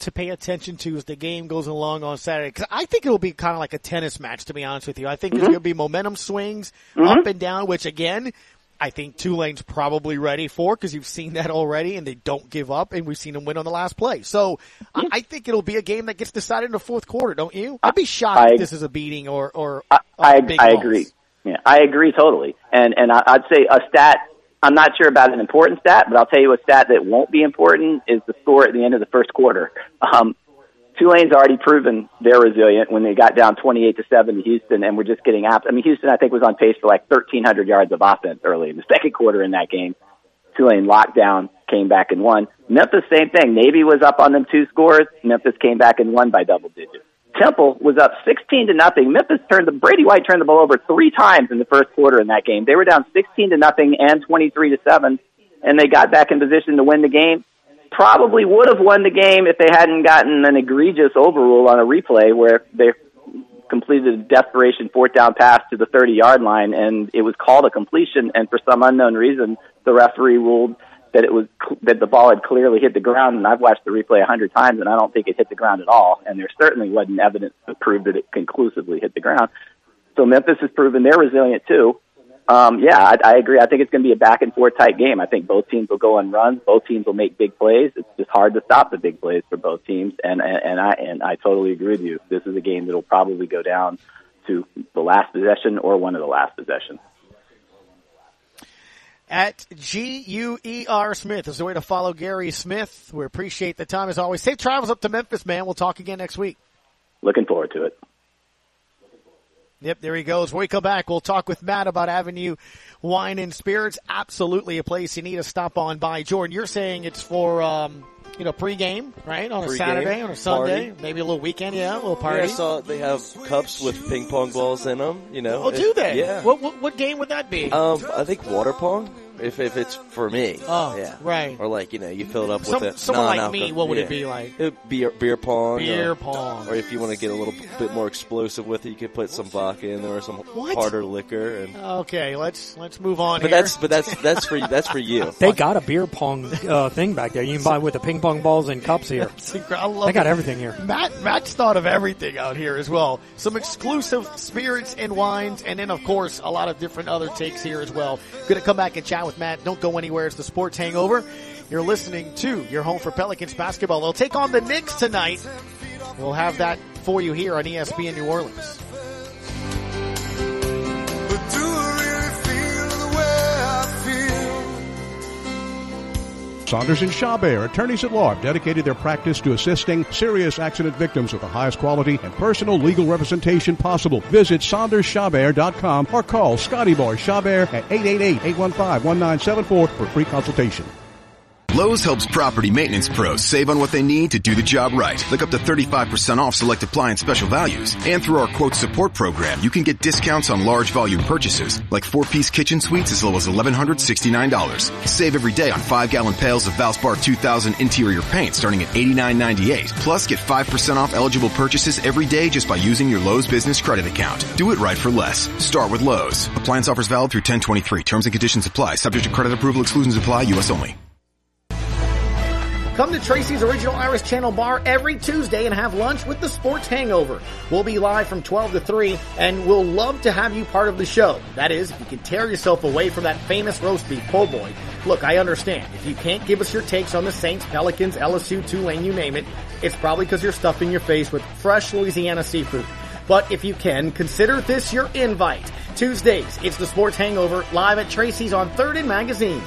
to pay attention to as the game goes along on Saturday? Because I think it'll be kind of like a tennis match, to be honest with you. I think mm-hmm. there's going to be momentum swings mm-hmm. up and down, which again, I think Tulane's probably ready for, because you've seen that already, and they don't give up, and we've seen them win on the last play. So mm-hmm. I, I think it'll be a game that gets decided in the fourth quarter, don't you? I'd be shocked I, if this is a beating or or I, a I, big I loss. agree. Yeah, I agree totally. And and I, I'd say a stat. I'm not sure about an important stat, but I'll tell you a stat that won't be important is the score at the end of the first quarter. Um, Tulane's already proven they're resilient when they got down twenty-eight to seven to Houston, and we're just getting out. I mean, Houston, I think, was on pace for like thirteen hundred yards of offense early in the second quarter in that game. Tulane locked down, came back and won. Memphis, same thing. Navy was up on them two scores. Memphis came back and won by double digits. Temple was up sixteen to nothing. Memphis turned the Brady White turned the ball over three times in the first quarter in that game. They were down sixteen to nothing and twenty-three to seven, and they got back in position to win the game. Probably would have won the game if they hadn't gotten an egregious overrule on a replay where they completed a desperation fourth down pass to the thirty-yard line, and it was called a completion, and for some unknown reason, the referee ruled that it was that the ball had clearly hit the ground, and I've watched the replay a hundred times, and I don't think it hit the ground at all, and there certainly wasn't evidence to prove that it conclusively hit the ground. So Memphis has proven they're resilient too. Um, yeah, I, I agree. I think it's going to be a back-and-forth type game. I think both teams will go on runs. Both teams will make big plays. It's just hard to stop the big plays for both teams, and, and, and I and I totally agree with you. This is a game that will probably go down to the last possession or one of the last possessions. At G U E R Smith is the way to follow Gary Smith. We appreciate the time as always. Safe travels up to Memphis, man. We'll talk again next week. Looking forward to it. Yep, there he goes. When we come back, we'll talk with Matt about Avenue Wine and Spirits. Absolutely a place you need to stop on by. Jordan, you're saying it's for, um, you know, pregame, right? On a Pre-game, Saturday, on a Sunday, party. maybe a little weekend, yeah, a little party. Yeah, I saw they have cups with ping pong balls in them, you know. Oh, do they? Yeah. What, what, what game would that be? Um, I think water pong. If if it's for me, oh yeah, right, or like you know, you fill it up Some, with a someone like non-alcohol. me. What would yeah. it be like? It would be beer pong, beer or, pong, or if you want to get a little bit more explosive with it, you could put some vodka in there or some what? harder liquor. And okay, let's let's move on. But here. that's but that's that's for that's for you. They got a beer pong uh, thing back there. You can buy with the ping pong balls and cups here. I love they got it. everything here. Matt Matt's thought of everything out here as well. Some exclusive spirits and wines, and then of course a lot of different other takes here as well. Going to come back and chat with Matt. Don't go anywhere. It's the Sports Hangover. You're listening to your home for Pelicans basketball. They'll take on the Knicks tonight. We'll have that for you here on E S P N New Orleans. Saunders and Chabert, attorneys at law, have dedicated their practice to assisting serious accident victims with the highest quality and personal legal representation possible. Visit saunders chabert dot com or call Scotty Boy Chabert at eight eight eight, eight one five, one nine seven four for free consultation. Lowe's helps property maintenance pros save on what they need to do the job right. Look up to thirty-five percent off select appliance special values. And through our quote support program, you can get discounts on large volume purchases, like four-piece kitchen suites as low as eleven sixty-nine dollars. Save every day on five-gallon pails of Valspar two thousand interior paint starting at eighty-nine ninety-eight. Plus, get five percent off eligible purchases every day just by using your Lowe's business credit account. Do it right for less. Start with Lowe's. Appliance offers valid through ten twenty-three. Terms and conditions apply. Subject to credit approval. Exclusions apply. U S only. Come to Tracy's Original Irish Channel Bar every Tuesday and have lunch with the Sports Hangover. We'll be live from twelve to three, and we'll love to have you part of the show. That is, if you can tear yourself away from that famous roast beef po' boy. Look, I understand. If you can't give us your takes on the Saints, Pelicans, L S U, Tulane, you name it, it's probably because you're stuffing your face with fresh Louisiana seafood. But if you can, consider this your invite. Tuesdays, it's the Sports Hangover, live at Tracy's on third and Magazine.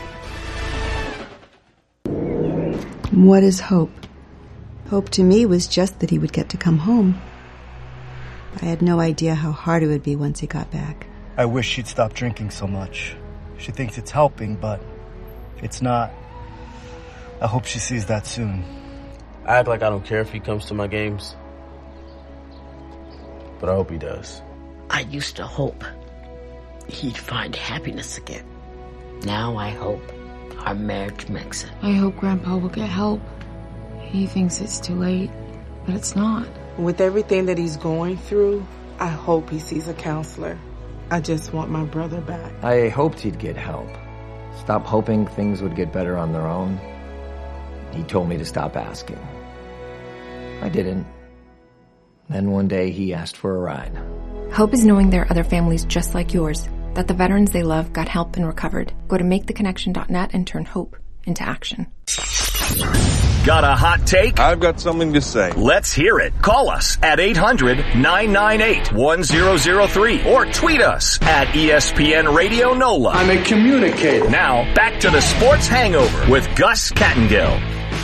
What is hope? Hope to me was just that he would get to come home. I had no idea how hard it would be once he got back. I wish she'd stop drinking so much. She thinks it's helping, but it's not. I hope she sees that soon. I act like I don't care if he comes to my games, but I hope he does. I used to hope he'd find happiness again. Now I hope our marriage makes it. I hope Grandpa will get help. He thinks it's too late, but it's not. With everything that he's going through, I hope he sees a counselor. I just want my brother back. I hoped he'd get help. Stop hoping things would get better on their own. He told me to stop asking. I didn't. Then one day he asked for a ride. Hope is knowing there are other families just like yours, that the veterans they love got help and recovered. Go to make the connection dot net and turn hope into action. Got a hot take? I've got something to say. Let's hear it. Call us at eight hundred nine nine eight one zero zero three or tweet us at E S P N Radio NOLA. I'm a communicator. Now, back to the Sports Hangover with Gus Kattengill.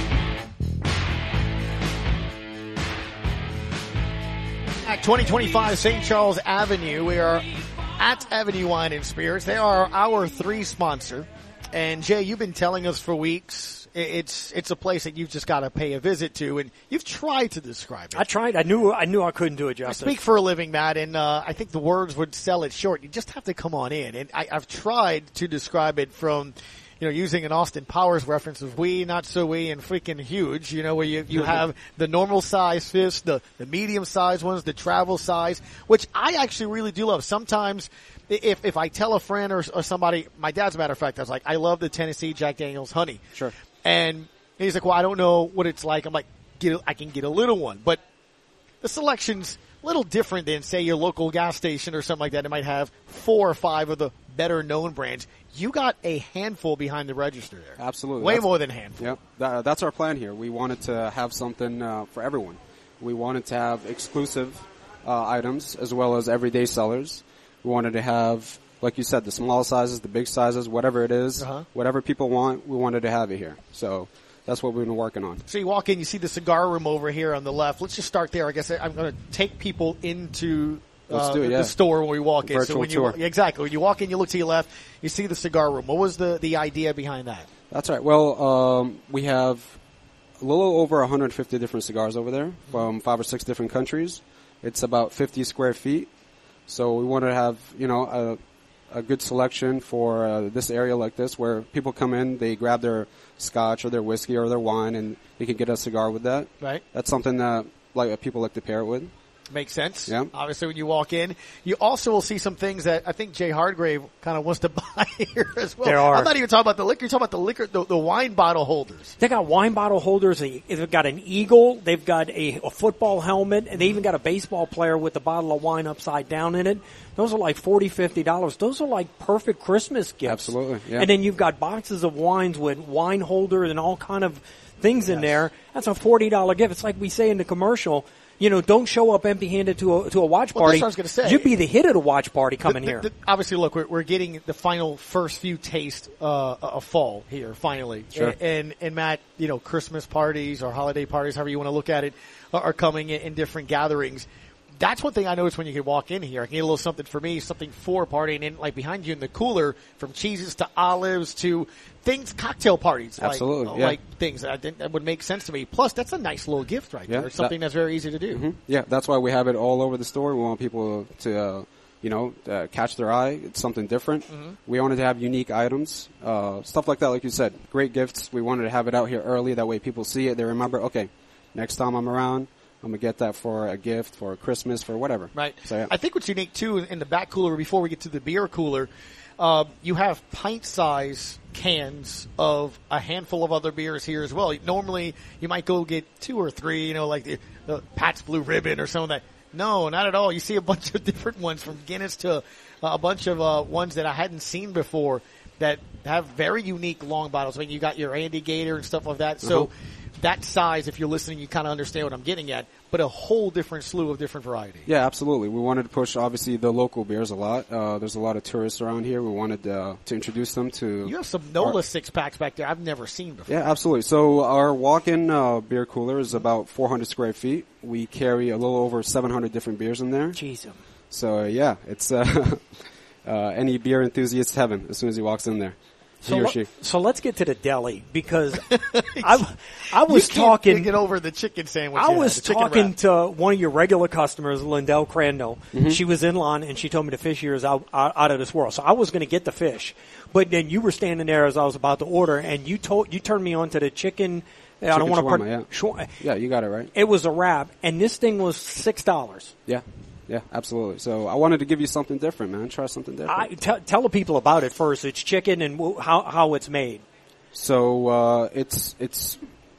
At twenty twenty-five Saint Charles Avenue, we are at Avenue Wine and Spirits. They are our three sponsor. And Jay, you've been telling us for weeks, it's it's a place that you've just got to pay a visit to, and you've tried to describe it. I tried. I knew I knew I couldn't do it justice. I speak for a living, Matt, and uh, I think the words would sell it short. You just have to come on in. And I, I've tried to describe it from, you know, using an Austin Powers reference of wee, not so wee, and freaking huge, you know, where you, you have the normal size fish, the, the medium size ones, the travel size, which I actually really do love. Sometimes if, if I tell a friend or, or somebody, my dad's a matter of fact, I was like, I love the Tennessee Jack Daniel's honey. Sure. And he's like, well, I don't know what it's like. I'm like, get a, I can get a little one, but the selection's a little different than, say, your local gas station or something like that. It might have four or five of the better known brands. You got a handful behind the register there. Absolutely. Way that's, more than a handful. Yeah, that, that's our plan here. We wanted to have something uh, for everyone. We wanted to have exclusive uh, items as well as everyday sellers. We wanted to have, like you said, the small sizes, the big sizes, whatever it is, uh-huh. whatever people want, we wanted to have it here. So that's what we've been working on. So you walk in, you see the cigar room over here on the left. Let's just start there. I guess I'm going to take people into Let's uh, do it, yeah. the store when we walk in. Virtual so when you tour. exactly when you walk in, you look to your left, you see the cigar room. What was the the idea behind that? That's right. Well, um, we have a little over one hundred fifty different cigars over there from five or six different countries. It's about fifty square feet. So we wanted to have, you know, a, a good selection for uh, this area like this where people come in, they grab their scotch or their whiskey or their wine, and they can get a cigar with that. Right. That's something that like people like to pair it with. Makes sense. Yeah. Obviously, when you walk in, you also will see some things that I think Jay Hardgrave kind of wants to buy here as well. There are. I'm not even talking about the liquor. You're talking about the liquor, the, the wine bottle holders. They got wine bottle holders. They've got an eagle. They've got a, a football helmet, and they even got a baseball player with a bottle of wine upside down in it. Those are like forty dollars, fifty dollars. Those are like perfect Christmas gifts. Absolutely. Yeah. And then you've got boxes of wines with wine holders and all kind of things yes. in there. That's a forty dollars gift. It's like we say in the commercial. You know, don't show up empty-handed to a to a watch Well, party. that's what I was gonna say. You'd be the hit of the watch party coming the, the, here. The, obviously, look, we're, we're getting the final first few taste uh, of fall here, finally. Sure. And, and, and Matt, you know, Christmas parties or holiday parties, however you want to look at it, are, are coming in, in different gatherings. That's one thing I noticed when you could walk in here. I can get a little something for me, something for a party, and then like behind you in the cooler, from cheeses to olives to things, cocktail parties. Absolutely, like, yeah. like things that, I think that would make sense to me. Plus, that's a nice little gift right Yeah, there. It's something that, that's very easy to do. Mm-hmm. Yeah, that's why we have it all over the store. We want people to, uh, you know, uh, catch their eye. It's something different. Mm-hmm. We wanted to have unique items, uh, stuff like that. Like you said, great gifts. We wanted to have it out here early. That way, people see it. They remember. Okay, next time I'm around, I'm going to get that for a gift, for a Christmas, for whatever. Right. So, yeah. I think what's unique, too, in the back cooler, before we get to the beer cooler, uh, you have pint-size cans of a handful of other beers here as well. Normally, you might go get two or three, you know, like the, the Pat's Blue Ribbon or some of that. No, not at all. You see a bunch of different ones, from Guinness to uh, a bunch of uh, ones that I hadn't seen before that have very unique long bottles. I mean, you got your Andy Gator and stuff like that. So Uh-huh. that size, if you're listening, you kind of understand what I'm getting at, but a whole different slew of different variety. Yeah, absolutely. We wanted to push, obviously, the local beers a lot. Uh, there's a lot of tourists around here. We wanted uh, to introduce them to... You have some NOLA six-packs back there I've never seen before. Yeah, absolutely. So our walk-in uh, beer cooler is about four hundred square feet. We carry a little over seven hundred different beers in there. Jeez. So, uh, yeah, it's uh, uh, any beer enthusiast's heaven as soon as he walks in there. So, he or le- she. so let's get to the deli, because I, I was you can't talking. get over the chicken sandwich. I yeah, was the chicken talking wrap. to one of your regular customers, Lindell Crandall. Mm-hmm. She was in line, and she told me the fish here is out, out, out of this world. So I was going to get the fish, but then you were standing there as I was about to order, and you told you turned me on to the chicken. I don't want to. shawarma, yeah. Shwa- Yeah, you got it right. It was a wrap, and this thing was six dollars. Yeah, yeah, absolutely. So I wanted to give you something different, man. Try something different. I, t- tell the people about it first. It's chicken and w- how how it's made. So uh, it's it's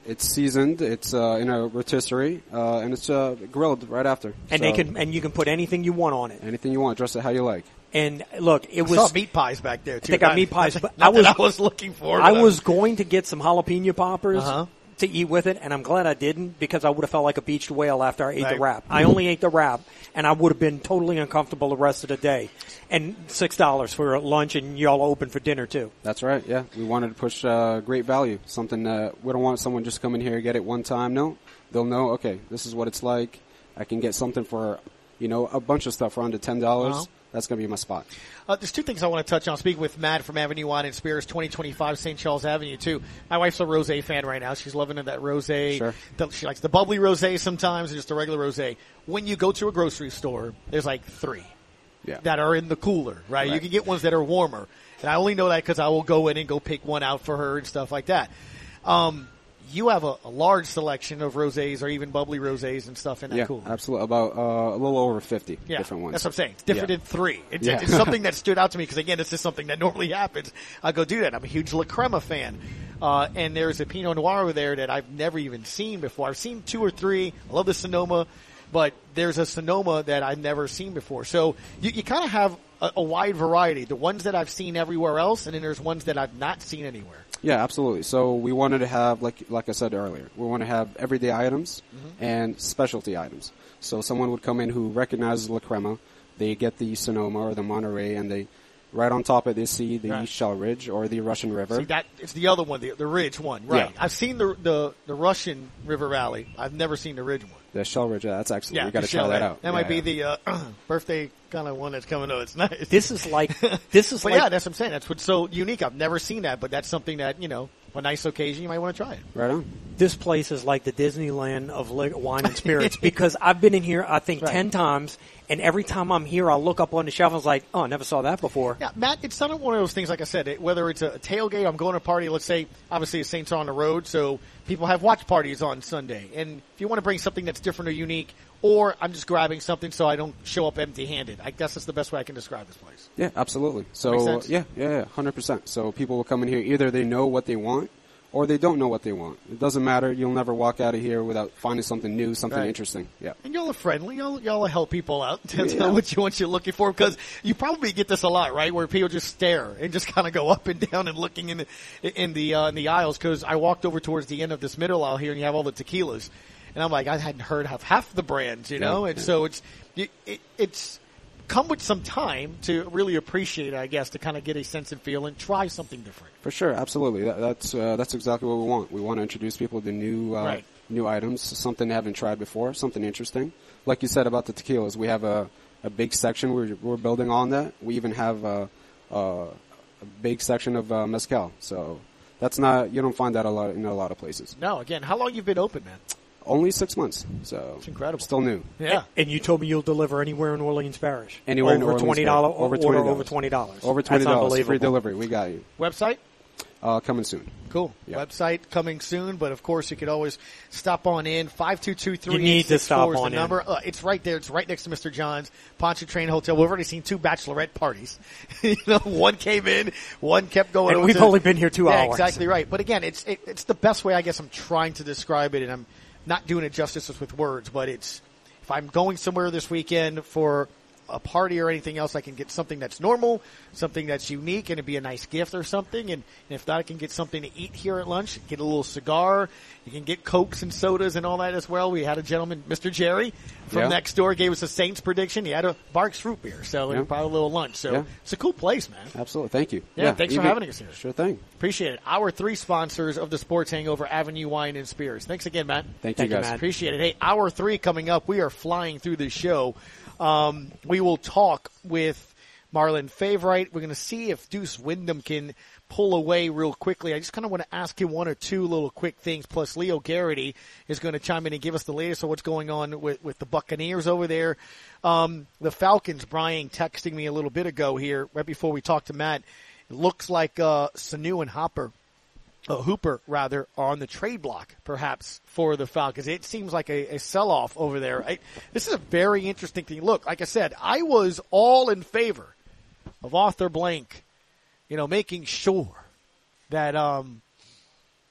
It's seasoned. It's uh, in a rotisserie, uh, and it's uh, grilled right after. And so, they can and you can put anything you want on it. Anything you want, dress it how you like. And look, it was I saw meat pies back there too. They got meat pies. But Not I was that I was looking for. I but was going to get some jalapeno poppers Uh-huh. to eat with it, and I'm glad I didn't because I would have felt like a beached whale after I ate Right. the wrap. I only ate the wrap, and I would have been totally uncomfortable the rest of the day. And six dollars for lunch, and y'all open for dinner too. That's right. Yeah, we wanted to push uh, great value. Something that we don't want someone just come in here and get it one time. No, they'll know. Okay, this is what it's like. I can get something for, you know, a bunch of stuff for under ten dollars. Uh-huh. That's going to be my spot. Uh, there's two things I want to touch on. Speaking with Matt from Avenue Wine and Spirits, twenty twenty-five Saint Charles Avenue, too. My wife's a rosé fan right now. She's loving that rosé. Sure. The- She likes the bubbly rosé sometimes and just the regular rosé. When you go to a grocery store, there's like three Yeah. that are in the cooler, right? You Right. can get ones that are warmer. And I only know that because I will go in and go pick one out for her and stuff like that. Um, you have a, a large selection of rosés or even bubbly rosés and stuff in that Yeah, cooler. absolutely. About uh, a little over fifty Yeah, different ones. that's what I'm saying. It's different Yeah. in three. It's, Yeah. it's something that stood out to me because, again, this is something that normally happens. I go do that. I'm a huge La Crema fan. Uh, and there's a Pinot Noir over there that I've never even seen before. I've seen two or three. I love the Sonoma, but there's a Sonoma that I've never seen before. So you, you kind of have a, a wide variety. The ones that I've seen everywhere else, and then there's ones that I've not seen anywhere. Yeah, absolutely. So we wanted to have, like like I said earlier, we want to have everyday items Mm-hmm. and specialty items. So someone would come in who recognizes La Crema, they get the Sonoma or the Monterey, and they right on top of it they see the Right. Shell Ridge or the Russian River. See, that it's the other one, the, the Ridge one, right? Yeah. I've seen the, the the Russian River Valley. I've never seen the Ridge one. The Shell Ridge, yeah, that's excellent. Yeah, We got to the try shell, that right? out. That Yeah, might be yeah. the uh, birthday kind of one that's coming up. It's nice. This is like this is but like yeah, that's what I'm saying. That's what's so unique. I've never seen that, but that's something that, you know, a nice occasion you might want to try it. Right on. This place is like the Disneyland of li- wine and spirits because I've been in here, I think, Right. ten times, and every time I'm here, I'll look up on the shelf and I was like, oh, I never saw that before. Yeah, Matt, it's not one of those things, like I said, it, whether it's a tailgate, I'm going to a party, let's say, obviously the Saints are on the road, so people have watch parties on Sunday. And if you want to bring something that's different or unique, or I'm just grabbing something so I don't show up empty-handed, I guess that's the best way I can describe this place. Yeah, absolutely. Makes So sense? yeah, yeah, yeah, one hundred percent. So people will come in here, either they know what they want or they don't know what they want. It doesn't matter. You'll never walk out of here without finding something new, something Right. interesting. Yeah. And y'all are friendly. Y'all, y'all will help people out. That's Yeah. what you what you're looking for. Because you probably get this a lot, right? Where people just stare and just kind of go up and down and looking in the in the uh, in the aisles. Because I walked over towards the end of this middle aisle here, and you have all the tequilas, and I'm like, I hadn't heard of half the brands, you know. Yeah. And so it's it, it, it's come with some time to really appreciate it, I guess, to kind of get a sense and feel and try something different. For sure, absolutely. That, that's uh, that's exactly what we want. We want to introduce people to new uh, Right. new items, something they haven't tried before, something interesting. Like you said about the tequilas, we have a, a big section. We're, we're building on that. We even have a, a, a big section of uh, mezcal. So that's not you don't find that a lot in a lot of places. No, again, how long you've been open, man? Only six months, so it's incredible. Still new. Yeah. And you told me you'll deliver anywhere in Orleans Parish. Anywhere in over Orleans twenty Parish. dollars Over order twenty dollars. over twenty dollars. Over twenty That's dollars. Free unbelievable. delivery. We got you. Website? Uh, coming soon. Cool. Yeah. Website coming soon, but of course you could always stop on in. five two two, three You need eight to six stop four is on the in. number. Uh, it's right there. It's right next to Mister John's Pontchartrain Hotel. We've already seen two bachelorette parties. you know, one came in, one kept going. And over we've to- only been here two yeah, hours. exactly right. But again, it's it, it's the best way I guess I'm trying to describe it, and I'm not doing it justice with words, but it's if I'm going somewhere this weekend for a party or anything else, I can get something that's normal, something that's unique, and it'd be a nice gift or something. And, and if not, I can get something to eat here at lunch, get a little cigar. You can get Cokes and sodas and all that as well. We had a gentleman, Mister Jerry, from Yeah. next door, gave us a Saints prediction. He had a Barks fruit beer, so Yeah. and probably a little lunch. So Yeah. it's a cool place, man. Absolutely. Thank you. Yeah, thanks for even- having us here. Sure thing. Appreciate it. Our three sponsors of the Sports Hangover, Avenue Wine and Spirits. Thanks again, Matt. Thank you, guys. Matt. Appreciate it. Hey, hour three coming up. We are flying through this show. Um, we will talk with Marlon Favorite. We're going to see if Deuce Wyndham can pull away real quickly. I just kind of want to ask him one or two little quick things. Plus, Leo Garrity is going to chime in and give us the latest on what's going on with, with the Buccaneers over there. Um, the Falcons, Brian texting me a little bit ago here, right before we talked to Matt. It looks like uh, Sanu and Hopper, uh, Hooper, rather, are on the trade block, perhaps, for the Falcons. It seems like a, a sell-off over there. I, this is a very interesting thing. Look, like I said, I was all in favor of Arthur Blank, you know, making sure that um,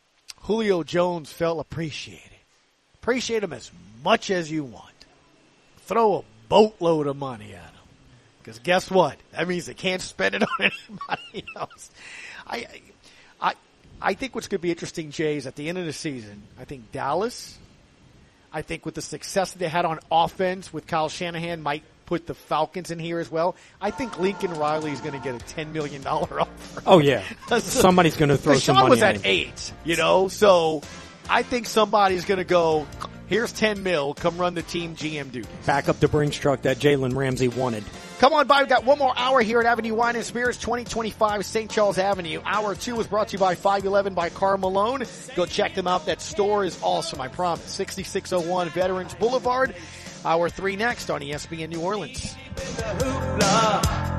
Julio Jones felt appreciated. Appreciate him as much as you want. Throw a boatload of money at him. Because guess what? That means they can't spend it on anybody else. I, I, I think what's going to be interesting, Jay, is at the end of the season, I think Dallas, I think with the success that they had on offense with Kyle Shanahan, might put the Falcons in here as well. I think Lincoln Riley is going to get a ten million dollars offer. Oh, yeah. Somebody's going to throw some money Sean was at at him. eight, you know, so I think somebody's going to go, here's ten mil, come run the team G M duties. Back up the Brinks truck that Jalen Ramsey wanted. Come on by. We've got one more hour here at Avenue Wine and Spirits, twenty twenty-five Saint Charles Avenue. Hour two is brought to you by five eleven by Karl Malone. Go check them out. That store is awesome, I promise. sixty-six oh one Veterans Boulevard. Hour three next on E S P N New Orleans.